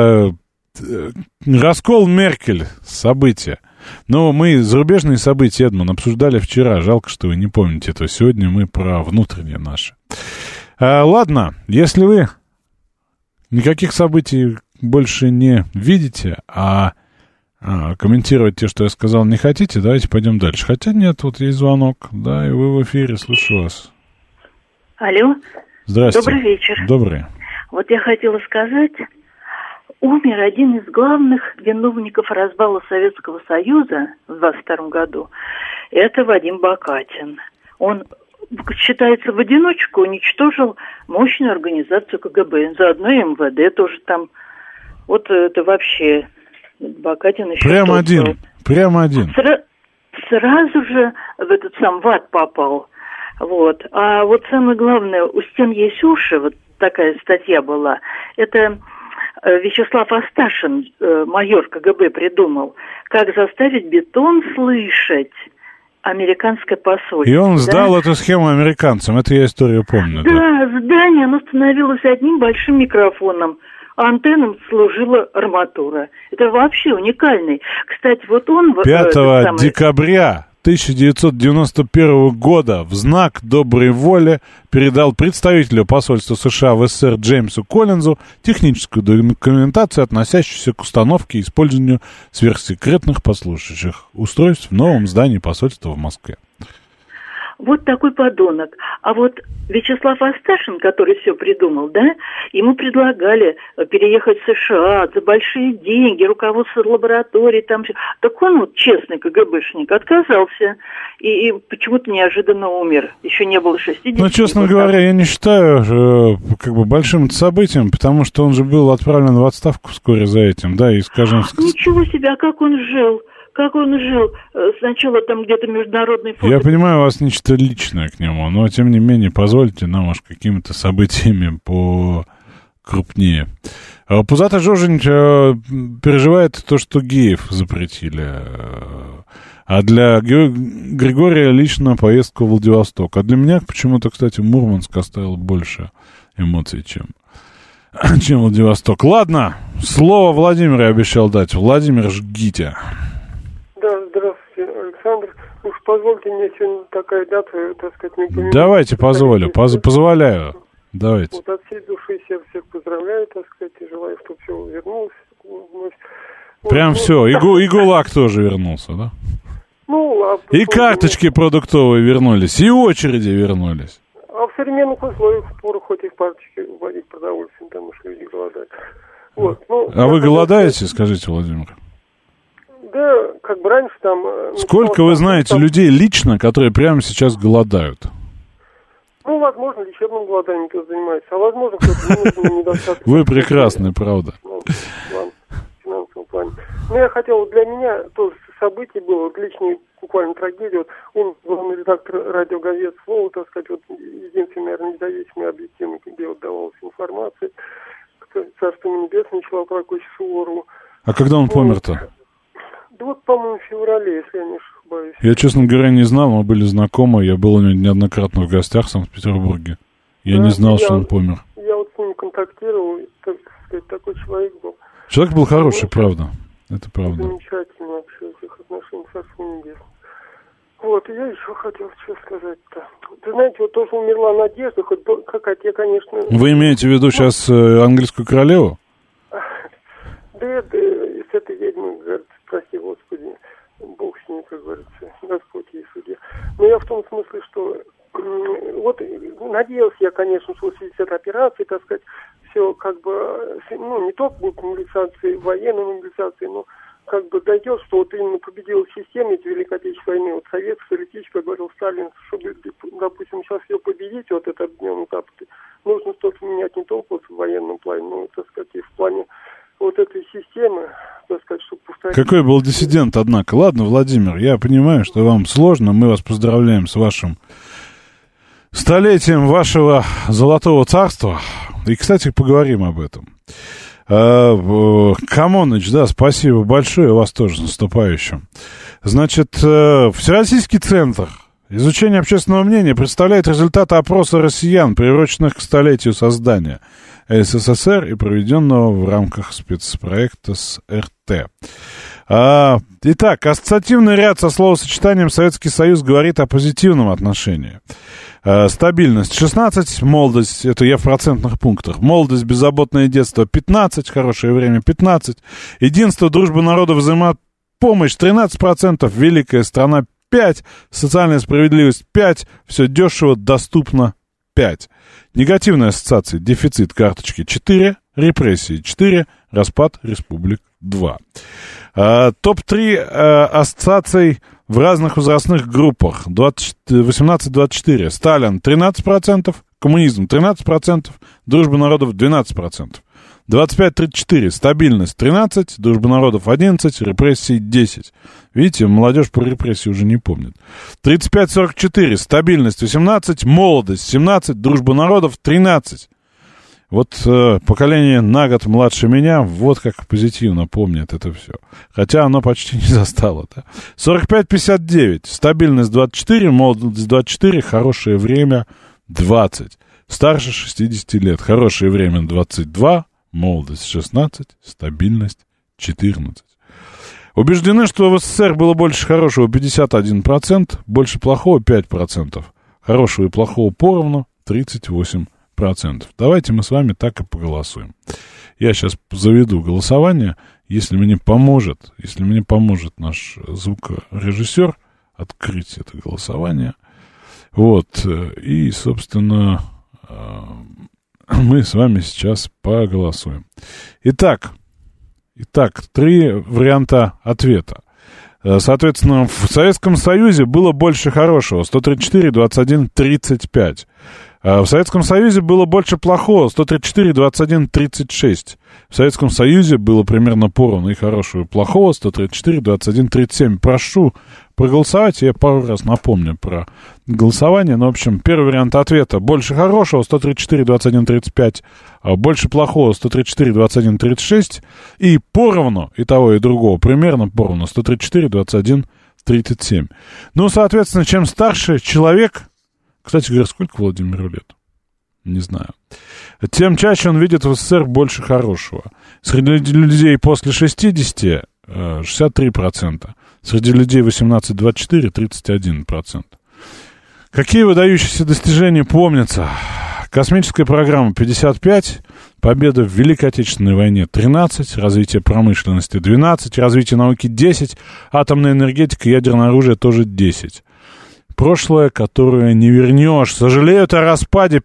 [SPEAKER 3] раскол Меркель, события. Но мы зарубежные события, Эдмон, обсуждали вчера. Жалко, что вы не помните этого. Сегодня мы про внутреннее наше. Ладно, если вы никаких событий больше не видите, а комментировать те, что я сказал, не хотите, давайте пойдем дальше. Хотя нет, вот есть звонок. Да, и вы в эфире, слышу вас.
[SPEAKER 11] Алло.
[SPEAKER 3] Здравствуйте.
[SPEAKER 11] Добрый вечер.
[SPEAKER 3] Добрый.
[SPEAKER 11] Вот я хотела сказать... Умер один из главных виновников развала Советского Союза в 22 году. Это Вадим Бакатин. Он, считается, в одиночку уничтожил мощную организацию КГБ. Заодно и МВД тоже там. Вот это вообще Бакатин еще...
[SPEAKER 3] Прямо один. Прямо один.
[SPEAKER 11] Сразу же в этот сам в ад попал. Вот. А вот самое главное, у стен есть уши, вот такая статья была. Это... Вячеслав Асташин, майор КГБ, придумал, как заставить бетон слышать американское посольство.
[SPEAKER 3] И он сдал эту схему американцам, это я историю помню.
[SPEAKER 11] Да, здание, оно становилось одним большим микрофоном, а антеннам служила арматура. Это вообще уникальный. Кстати, вот он...
[SPEAKER 3] 5 декабря 1991 года в знак доброй воли передал представителю посольства США в СССР Джеймсу Коллинзу техническую документацию, относящуюся к установке и использованию сверхсекретных послушающих устройств в новом здании посольства в Москве.
[SPEAKER 11] Вот такой подонок. А вот Вячеслав Асташин, который все придумал, да, ему предлагали переехать в США за большие деньги, руководство лабораторий, там все. Так он вот честный КГБшник отказался и почему-то неожиданно умер. Еще не было 60.
[SPEAKER 3] Ну, честно говоря, я не считаю как бы большим событием, потому что он же был отправлен в отставку вскоре за этим, да, и скажем...
[SPEAKER 11] Ничего себе, а как он жил? Как он жил? Сначала там где-то международный фонд.
[SPEAKER 3] Я понимаю, у вас нечто личное к нему, но, тем не менее, позвольте нам уж какими-то событиями покрупнее. Пузатый Жожень переживает то, что геев запретили. А для Григория лично поездка в Владивосток. А для меня почему-то, кстати, Мурманск оставил больше эмоций, чем Владивосток. Ладно, слово Владимиру я обещал дать. Владимир, жгите.
[SPEAKER 8] Да, здравствуйте, Александр. Уж позвольте мне сегодня такая дата, так сказать, не...
[SPEAKER 3] Давайте, позволю, позволяю. Давайте.
[SPEAKER 8] Вот от всей души всех поздравляю, так сказать, и желаю, чтобы все вернулось.
[SPEAKER 3] Прям все, и ГУЛАГ тоже вернулся, да? И карточки продуктовые вернулись, и очереди вернулись.
[SPEAKER 8] А в современных условиях пору хоть и в карточке вводить продовольствие, потому что люди голодают. Вот,
[SPEAKER 3] а вы голодаете, скажите, Владимир?
[SPEAKER 8] Да, как бы раньше там...
[SPEAKER 3] Сколько вы знаете людей лично, которые прямо сейчас голодают?
[SPEAKER 8] Ну, возможно, лечебным голоданием кто-то занимается, а возможно, кто-то недостаточно...
[SPEAKER 3] Вы прекрасны, правда.
[SPEAKER 8] В финансовом плане. Ну, я хотел, для меня тоже событие было, вот личная буквально трагедия. Вот он, главный редактор радиогазет «Слово», так сказать, вот единственный, наверное, независимый, объективный, где вот давалась информация. Царство небесное, Вячеславу Прокофьевичу Суворову.
[SPEAKER 3] А когда он помер-то?
[SPEAKER 8] Да вот, по-моему, в феврале, если я не ошибаюсь.
[SPEAKER 3] Я, честно говоря, не знал, мы были знакомы, я был у него неоднократно в гостях в Санкт-Петербурге. Я не знал, что он помер.
[SPEAKER 8] Я вот с ним контактировал, так сказать, такой человек был.
[SPEAKER 3] Человек был хороший, правда. Это правда.
[SPEAKER 8] Замечательно вообще, в этих отношениях Царство небесное. Вот, и я еще хотел что сказать-то. Ты знаете, вот тоже умерла надежда, хоть какая-то, конечно...
[SPEAKER 3] Вы имеете в виду сейчас английскую королеву?
[SPEAKER 8] Да это, с этой ведьмой, говорит, прости, Господи, Бог с ней, как говорится, Господь ей судья. Но я в том смысле, что вот надеялся я, конечно, что в связи с этой операцией, так сказать, все как бы, ну, не только будет мобилизации, военной мобилизации, но как бы дойдет, что вот именно победила система эти Великой Отечественной войны, вот советская политическая, говорил Сталин, чтобы, допустим, сейчас ее победить, вот этот объединенный этап, нужно что-то менять не только вот в военном плане, но, так сказать, и в плане вот этой системы, так сказать, чтобы повторить.
[SPEAKER 3] Какой был диссидент, однако. Ладно, Владимир, я понимаю, что вам сложно. Мы вас поздравляем с вашим столетием вашего золотого царства. И, кстати, поговорим об этом. Камоныч, да, спасибо большое, вас тоже с наступающим. Значит, Всероссийский центр изучения общественного мнения представляет результаты опроса россиян, приуроченных к столетию создания СССР и проведенного в рамках спецпроекта с РТ. Итак, ассоциативный ряд со словосочетанием «Советский Союз» говорит о позитивном отношении. Стабильность 16, молодость, это я в процентных пунктах, молодость, беззаботное детство 15, хорошее время 15, единство, дружба народов, взаимопомощь 13%, великая страна 5, социальная справедливость 5, все дешево, доступно 5. Негативные ассоциации, дефицит карточки 4, репрессии 4, распад республик 2. Топ-3 ассоциаций в разных возрастных группах. 18-24. Сталин 13%, коммунизм 13%, дружба народов 12%. 25-34. Стабильность 13, дружба народов 11, репрессии 10. Видите, молодежь про репрессии уже не помнит. 35-44. Стабильность 18, молодость 17, дружба народов 13. Вот поколение на год младше меня, вот как позитивно помнит это все. Хотя оно почти не застало. Да? 45-59, стабильность 24, молодость 24, хорошее время 20. Старше 60 лет, хорошее время 22, молодость 16, стабильность 14. Убеждены, что в СССР было больше хорошего 51%, больше плохого 5%. Хорошего и плохого поровну 38%. Давайте мы с вами так и поголосуем. Я сейчас заведу голосование, если мне поможет наш звукорежиссер открыть это голосование. Вот, и, собственно, мы с вами сейчас поголосуем. Итак, 3 варианта ответа. Соответственно, в Советском Союзе было больше хорошего, 134, 21, 35. В Советском Союзе было больше плохого, 134, 21, 36. В Советском Союзе было примерно поровну и хорошего, и плохого, 134, 21, 37. Прошу проголосовать, я пару раз напомню про голосование. Ну, в общем, первый вариант ответа. Больше хорошего, 134, 21, 35. Больше плохого, 134, 21, 36. И поровну и того, и другого, примерно поровну, 134, 21, 37. Ну, соответственно, чем старше человек... Кстати говоря, сколько Владимиру лет? Не знаю. Тем чаще он видит в СССР больше хорошего. Среди людей после 60 63%. Среди людей 18-24 31%. Какие выдающиеся достижения помнятся? Космическая программа 55, победа в Великой Отечественной войне 13, развитие промышленности 12, развитие науки 10, атомная энергетика, ядерное оружие тоже 10. Прошлое, которое не вернешь. Сожалеют о распаде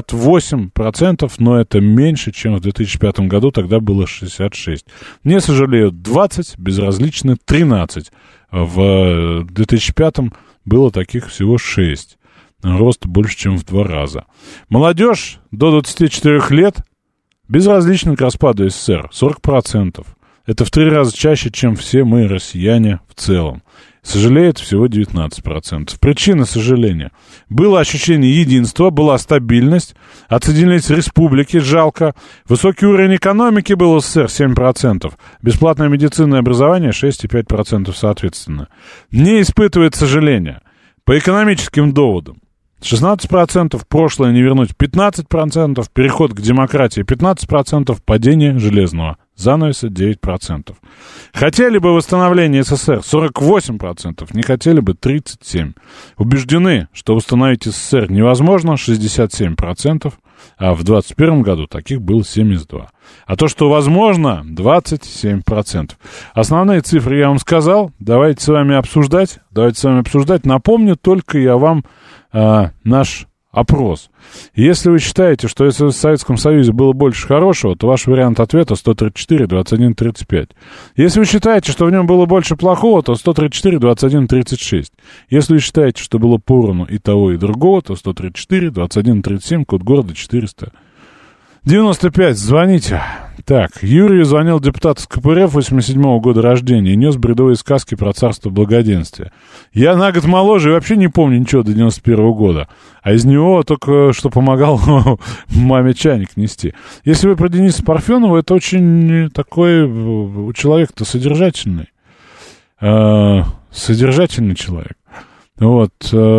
[SPEAKER 3] 58%, но это меньше, чем в 2005 году, тогда было 66%. Не сожалеют 20%, безразличны 13%. В 2005 было таких всего 6%. Рост больше, чем в 2 раза. Молодежь до 24 лет безразлична к распаду СССР, 40%. Это в 3 раза чаще, чем все мы, россияне, в целом. Сожалеет всего 19%. Причина сожаления. Было ощущение единства, была стабильность, отсоединились республики, жалко. Высокий уровень экономики был в СССР, 7%. Бесплатная медицина и образование, 6,5% соответственно. Не испытывает сожаления. По экономическим доводам. 16%, прошлое не вернуть 15%, переход к демократии 15%, падение железного занавеса 9%. Хотели бы восстановления СССР 48%, не хотели бы 37%. Убеждены, что восстановить СССР невозможно 67%, а в 2021 году таких было 72%. А то, что возможно, 27%. Основные цифры я вам сказал, давайте с вами обсуждать. Напомню только я вам наш опрос. Если вы считаете, что если в Советском Союзе было больше хорошего, то ваш вариант ответа 134, 21, 35. Если вы считаете, что в нем было больше плохого, то 134, 21, 36. Если вы считаете, что было поровну и того, и другого, то 134, 21, 37, код города 495. Звоните. Так, Юрий звонил депутат из КПРФ 87-го года рождения и нес бредовые сказки про царство благоденствия. Я на год моложе и вообще не помню ничего до 91-го года. А из него только что помогал маме чайник нести. Если вы про Дениса Парфенова, это очень такой человек-то содержательный. Содержательный человек. Вот.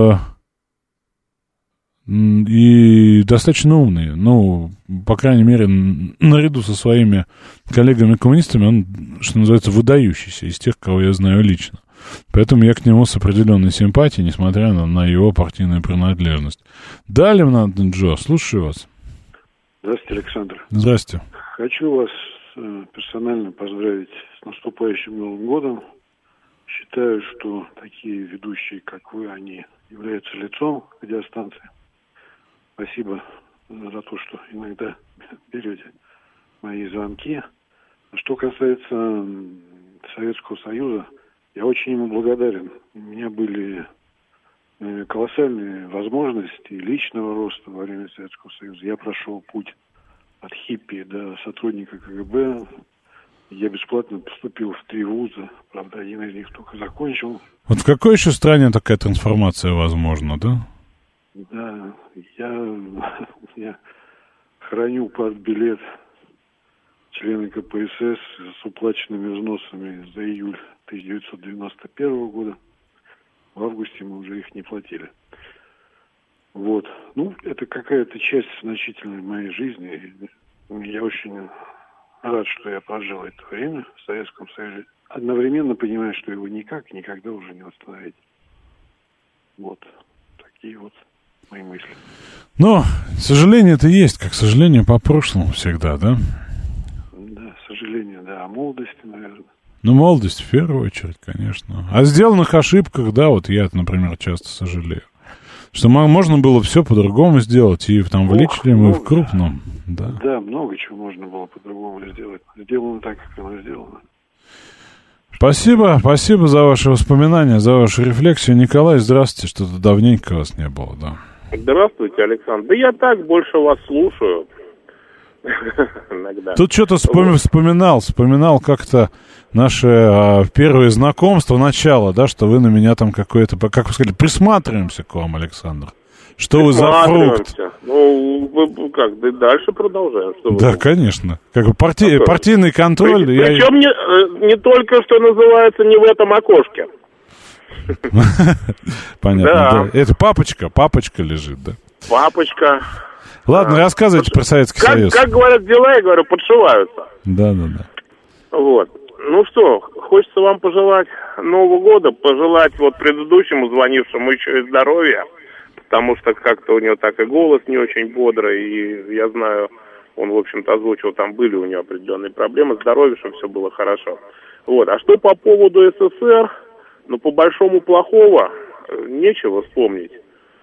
[SPEAKER 3] И достаточно умный. Ну, по крайней мере, наряду со своими коллегами-коммунистами он, что называется, выдающийся из тех, кого я знаю лично. Поэтому я к нему с определенной симпатией, несмотря на его партийную принадлежность. Далее, Джо, слушаю вас.
[SPEAKER 12] Здравствуйте, Александр.
[SPEAKER 3] Здравствуйте.
[SPEAKER 12] Хочу вас персонально поздравить с наступающим Новым годом. Считаю, что такие ведущие, как вы, они являются лицом радиостанции. Спасибо за то, что иногда берете мои звонки. Что касается Советского Союза, я очень ему благодарен. У меня были колоссальные возможности личного роста во время Советского Союза. Я прошел путь от хиппи до сотрудника КГБ. Я бесплатно поступил в 3 вуза. Правда, один из них только закончил.
[SPEAKER 3] Вот в какой еще стране такая трансформация возможна, да?
[SPEAKER 12] Да, я храню партбилет члена КПСС с уплаченными взносами за июль 1991 года. В августе мы уже их не платили. Вот. Ну, это какая-то часть значительной моей жизни. Я очень рад, что я прожил это время в Советском Союзе. Одновременно понимаю, что его никогда уже не восстановить. Вот. Такие вот мои мысли.
[SPEAKER 3] Но, к сожалению, это есть, как сожалению по прошлому всегда, да?
[SPEAKER 12] Да, к сожалению, да. О молодости, наверное.
[SPEAKER 3] Ну, молодость в первую очередь, конечно. О сделанных ошибках, да, вот я, например, часто сожалею. Что можно было все по-другому сделать, и там в личном, и в крупном. Да.
[SPEAKER 12] Да, много чего можно было по-другому сделать. Сделано так, как оно сделано.
[SPEAKER 3] Спасибо за ваши воспоминания, за вашу рефлексию. Николай, здравствуйте, что-то давненько вас не было, да.
[SPEAKER 13] Здравствуйте, Александр. Да я так больше вас слушаю. Иногда.
[SPEAKER 3] Тут что-то вспоминал как-то наше первое знакомство, начало, да, что вы на меня там какое-то, как вы сказали, присматриваемся к вам, Александр. Что вы за фрукт?
[SPEAKER 13] Ну, вы как, да дальше продолжаем. Что
[SPEAKER 3] да, конечно. Как бы партийный контроль.
[SPEAKER 13] Причем не только, что называется, не в этом окошке.
[SPEAKER 3] Понятно, да. Это папочка лежит, да?
[SPEAKER 13] Папочка.
[SPEAKER 3] Ладно, рассказывайте про Советский Союз.
[SPEAKER 13] Как говорят дела, я говорю, подшиваются.
[SPEAKER 3] Да.
[SPEAKER 13] Вот. Ну что, хочется вам пожелать Нового года, пожелать вот предыдущему звонившему еще и здоровья, потому что как-то у него так и голос не очень бодрый, и я знаю, он, в общем-то, озвучил, там были у него определенные проблемы, здоровье, чтобы все было хорошо. Вот. А что по поводу СССР, ну, по большому плохого, нечего вспомнить.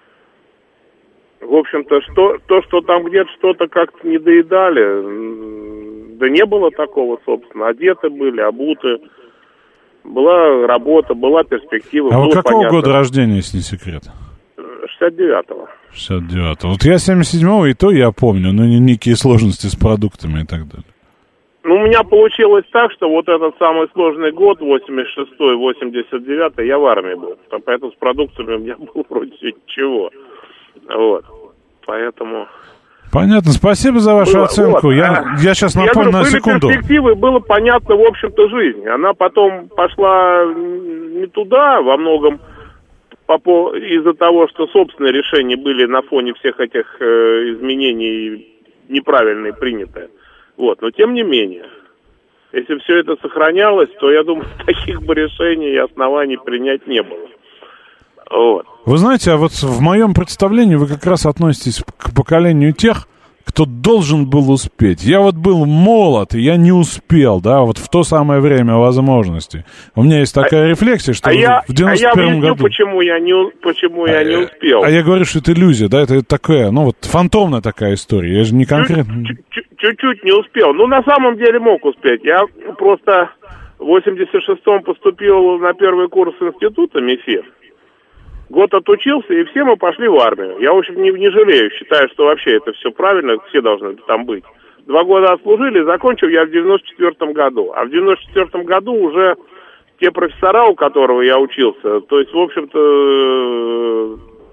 [SPEAKER 13] В общем-то, что там где-то что-то как-то не доедали, да не было такого, собственно. Одеты были, обуты, была работа, была перспектива.
[SPEAKER 3] А вы какого года рождения, если не секрет?
[SPEAKER 13] 69-го.
[SPEAKER 3] 69-го. Вот я 77-го, и то я помню, но некие сложности с продуктами и так далее.
[SPEAKER 13] Ну, у меня получилось так, что вот этот самый сложный год, 86-й, 89-й, я в армии был. Поэтому с продуктами у меня было вроде ничего. Вот. Поэтому...
[SPEAKER 3] Понятно. Спасибо за вашу оценку. Вот. Я сейчас напомню на секунду.
[SPEAKER 13] Были перспективы, было понятно, в общем-то, жизнь. Она потом пошла не туда во многом из-за того, что собственные решения были на фоне всех этих изменений неправильные принятые. Вот. Но тем не менее, если все это сохранялось, то, я думаю, таких бы решений и оснований принять не было. Вот.
[SPEAKER 3] Вы знаете, а вот в моем представлении вы как раз относитесь к поколению тех, кто должен был успеть. Я вот был молод, и я не успел, да, вот в то самое время возможностей. У меня есть такая рефлексия, что в 91-м году...
[SPEAKER 13] почему я не успел.
[SPEAKER 3] А я говорю, что это иллюзия, да, это такая, ну вот фантомная такая история, я же не конкретно...
[SPEAKER 13] Чуть-чуть не успел. Ну, на самом деле мог успеть. Я просто в 86-м поступил на первый курс института МИФИ. Год отучился, и все мы пошли в армию. Я, в общем, не жалею. Считаю, что вообще это все правильно, все должны там быть. 2 года отслужили, закончил я в 94 году. А в 94 году уже те профессора, у которого я учился, то есть, в общем-то,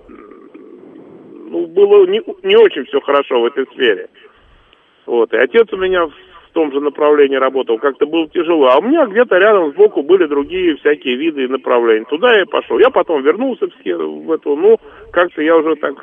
[SPEAKER 13] было не очень все хорошо в этой сфере. Вот. И отец у меня в том же направлении работал, как-то было тяжело. А у меня где-то рядом сбоку были другие всякие виды и направления. Туда я и пошел. Я потом вернулся в эту, как-то я уже так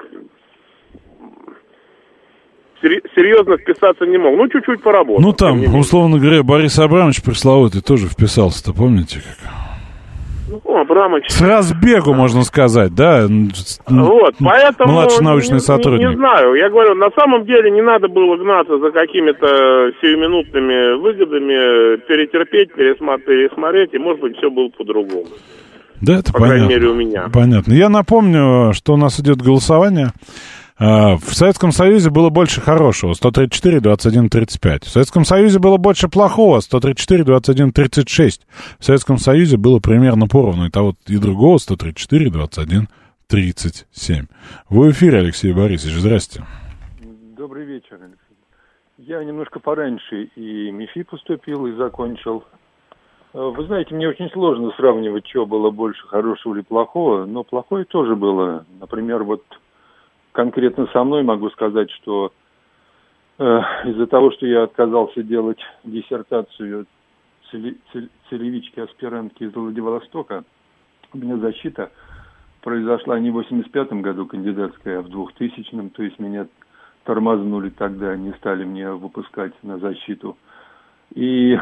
[SPEAKER 13] серьезно вписаться не мог. Чуть-чуть поработал.
[SPEAKER 3] Там, условно говоря, Борис Абрамович пресловутый тоже вписался-то, помните как?
[SPEAKER 13] Абрамович.
[SPEAKER 3] С разбегу, можно сказать, да?
[SPEAKER 13] Вот, поэтому...
[SPEAKER 3] Младший научный сотрудник.
[SPEAKER 13] Не знаю, я говорю, на самом деле не надо было гнаться за какими-то сиюминутными выгодами, перетерпеть, пересмотреть, и, может быть, все было по-другому.
[SPEAKER 3] Да, это
[SPEAKER 13] по крайней мере, у меня.
[SPEAKER 3] Понятно. Я напомню, что у нас идет голосование. В Советском Союзе было больше хорошего, 134, 21, 35. В Советском Союзе было больше плохого, 134, 21, 36. В Советском Союзе было примерно поровну и того, и другого, 134, 21, 37. Вы в эфире, Алексей Борисович, здрасте.
[SPEAKER 14] Добрый вечер, Алексей. Я немножко пораньше и МИФИ поступил, и закончил. Вы знаете, мне очень сложно сравнивать, что было больше хорошего или плохого, но плохое тоже было. Например, конкретно со мной могу сказать, что из-за того, что я отказался делать диссертацию целевички-аспирантки из Владивостока, у меня защита произошла не в 85-м году кандидатская, а в 2000-м, то есть меня тормознули тогда, не стали мне выпускать на защиту. И,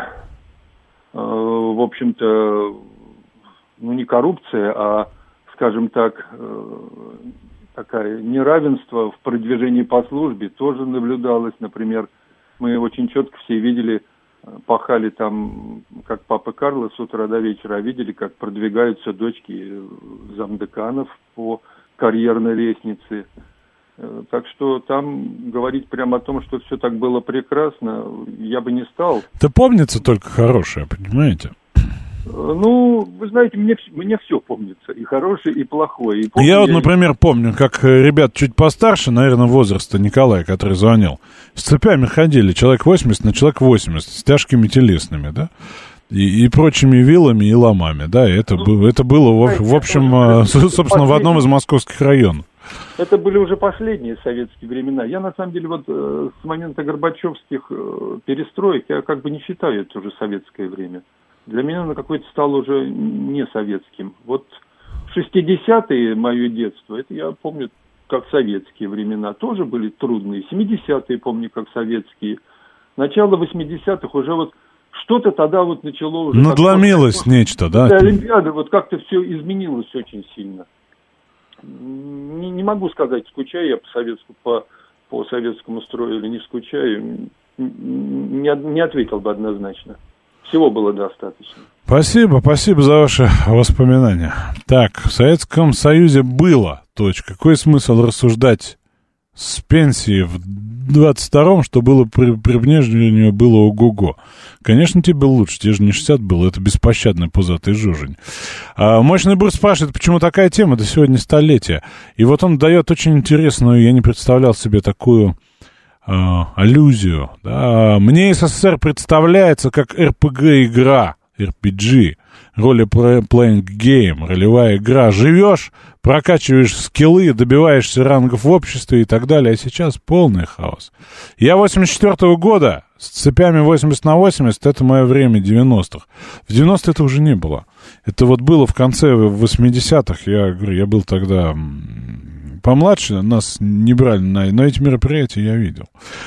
[SPEAKER 14] в общем-то, не коррупция, а, скажем так, такое неравенство в продвижении по службе тоже наблюдалось. Например, мы очень четко все видели, пахали там, как папа Карло с утра до вечера, а видели, как продвигаются дочки замдеканов по карьерной лестнице. Так что там говорить прямо о том, что все так было прекрасно, я бы не стал.
[SPEAKER 3] Да помнится только хорошее, понимаете?
[SPEAKER 14] Вы знаете, мне все помнится, и хорошее, и плохое. И
[SPEAKER 3] я например, помню, как ребят чуть постарше, наверное, возраста Николая, который звонил, с цепями ходили, человек 80 на человек 80, с тяжкими телесными, да, и прочими вилами и ломами, да, и это было, в общем, собственно, в одном из московских районов.
[SPEAKER 14] Это были уже последние советские времена. Я, на самом деле, с момента горбачевских перестроек, я как бы не считаю это уже советское время. Для меня оно какое-то стало уже не советским. В 60-е, мое детство, это я помню как советские времена, тоже были трудные. 70-е помню как советские. Начало 80-х уже что-то тогда начало уже...
[SPEAKER 3] Надломилось нечто, да?
[SPEAKER 14] Олимпиада, как-то все изменилось очень сильно. Не могу сказать, скучаю я по советскому строю или не скучаю. Не ответил бы однозначно. Всего было достаточно.
[SPEAKER 3] Спасибо за ваши воспоминания. Так, в Советском Союзе было, Какой смысл рассуждать с пенсии в 22-м, что было при внешнему было ого-го? Конечно, тебе лучше, тебе же не 60 было, это беспощадный пузатый жужень. Мощный Бур спрашивает, почему такая тема, да сегодня столетие. И он дает очень интересную, я не представлял себе такую... аллюзию. Да. Мне СССР представляется как РПГ-игра, RPG, role-playing game, ролевая игра. Живешь, прокачиваешь скиллы, добиваешься рангов в обществе и так далее. А сейчас полный хаос. Я 84-го года, с цепями 80 на 80, это мое время 90-х. В 90-е это уже не было. Это было в конце 80-х, я был тогда... Помладше, нас не брали на эти мероприятия, я видел.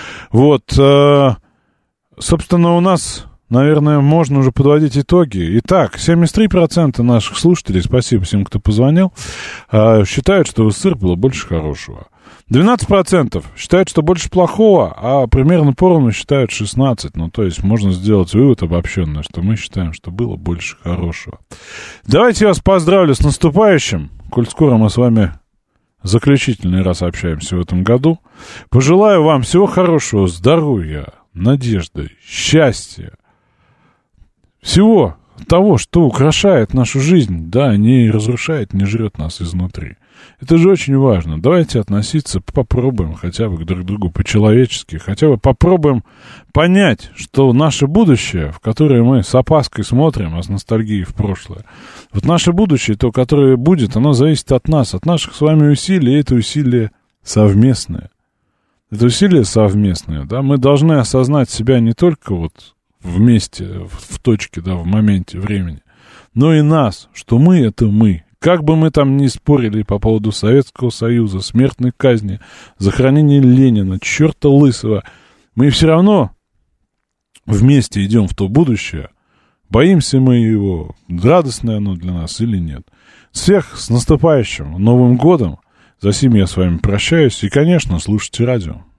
[SPEAKER 3] Собственно, у нас, наверное, можно уже подводить итоги. Итак, 73% наших слушателей, спасибо всем, кто позвонил, считают, что в СССР было больше хорошего. 12% считают, что больше плохого, а примерно поровну считают 16%. То есть можно сделать вывод обобщенный, что мы считаем, что было больше хорошего. Давайте я вас поздравлю с наступающим, коль скоро мы с вами... заключительный раз общаемся в этом году. Пожелаю вам всего хорошего, здоровья, надежды, счастья. Всего того, что украшает нашу жизнь, да, не разрушает, не жрет нас изнутри. Это же очень важно. Давайте относиться, попробуем хотя бы друг к другу по-человечески, хотя бы попробуем понять, что наше будущее, в которое мы с опаской смотрим, а с ностальгией в прошлое, вот наше будущее, то, которое будет, оно зависит от нас, от наших с вами усилий, и это усилие совместное. Это усилие совместное, да, мы должны осознать себя не только вот вместе, в точке, да, в моменте времени, но и нас, что мы — это мы. Как бы мы там ни спорили по поводу Советского Союза, смертной казни, захоронения Ленина, черта лысого, мы все равно вместе идем в то будущее. Боимся мы его, радостное оно для нас или нет. Всех с наступающим Новым годом. За сим я с вами прощаюсь. И, конечно, слушайте радио.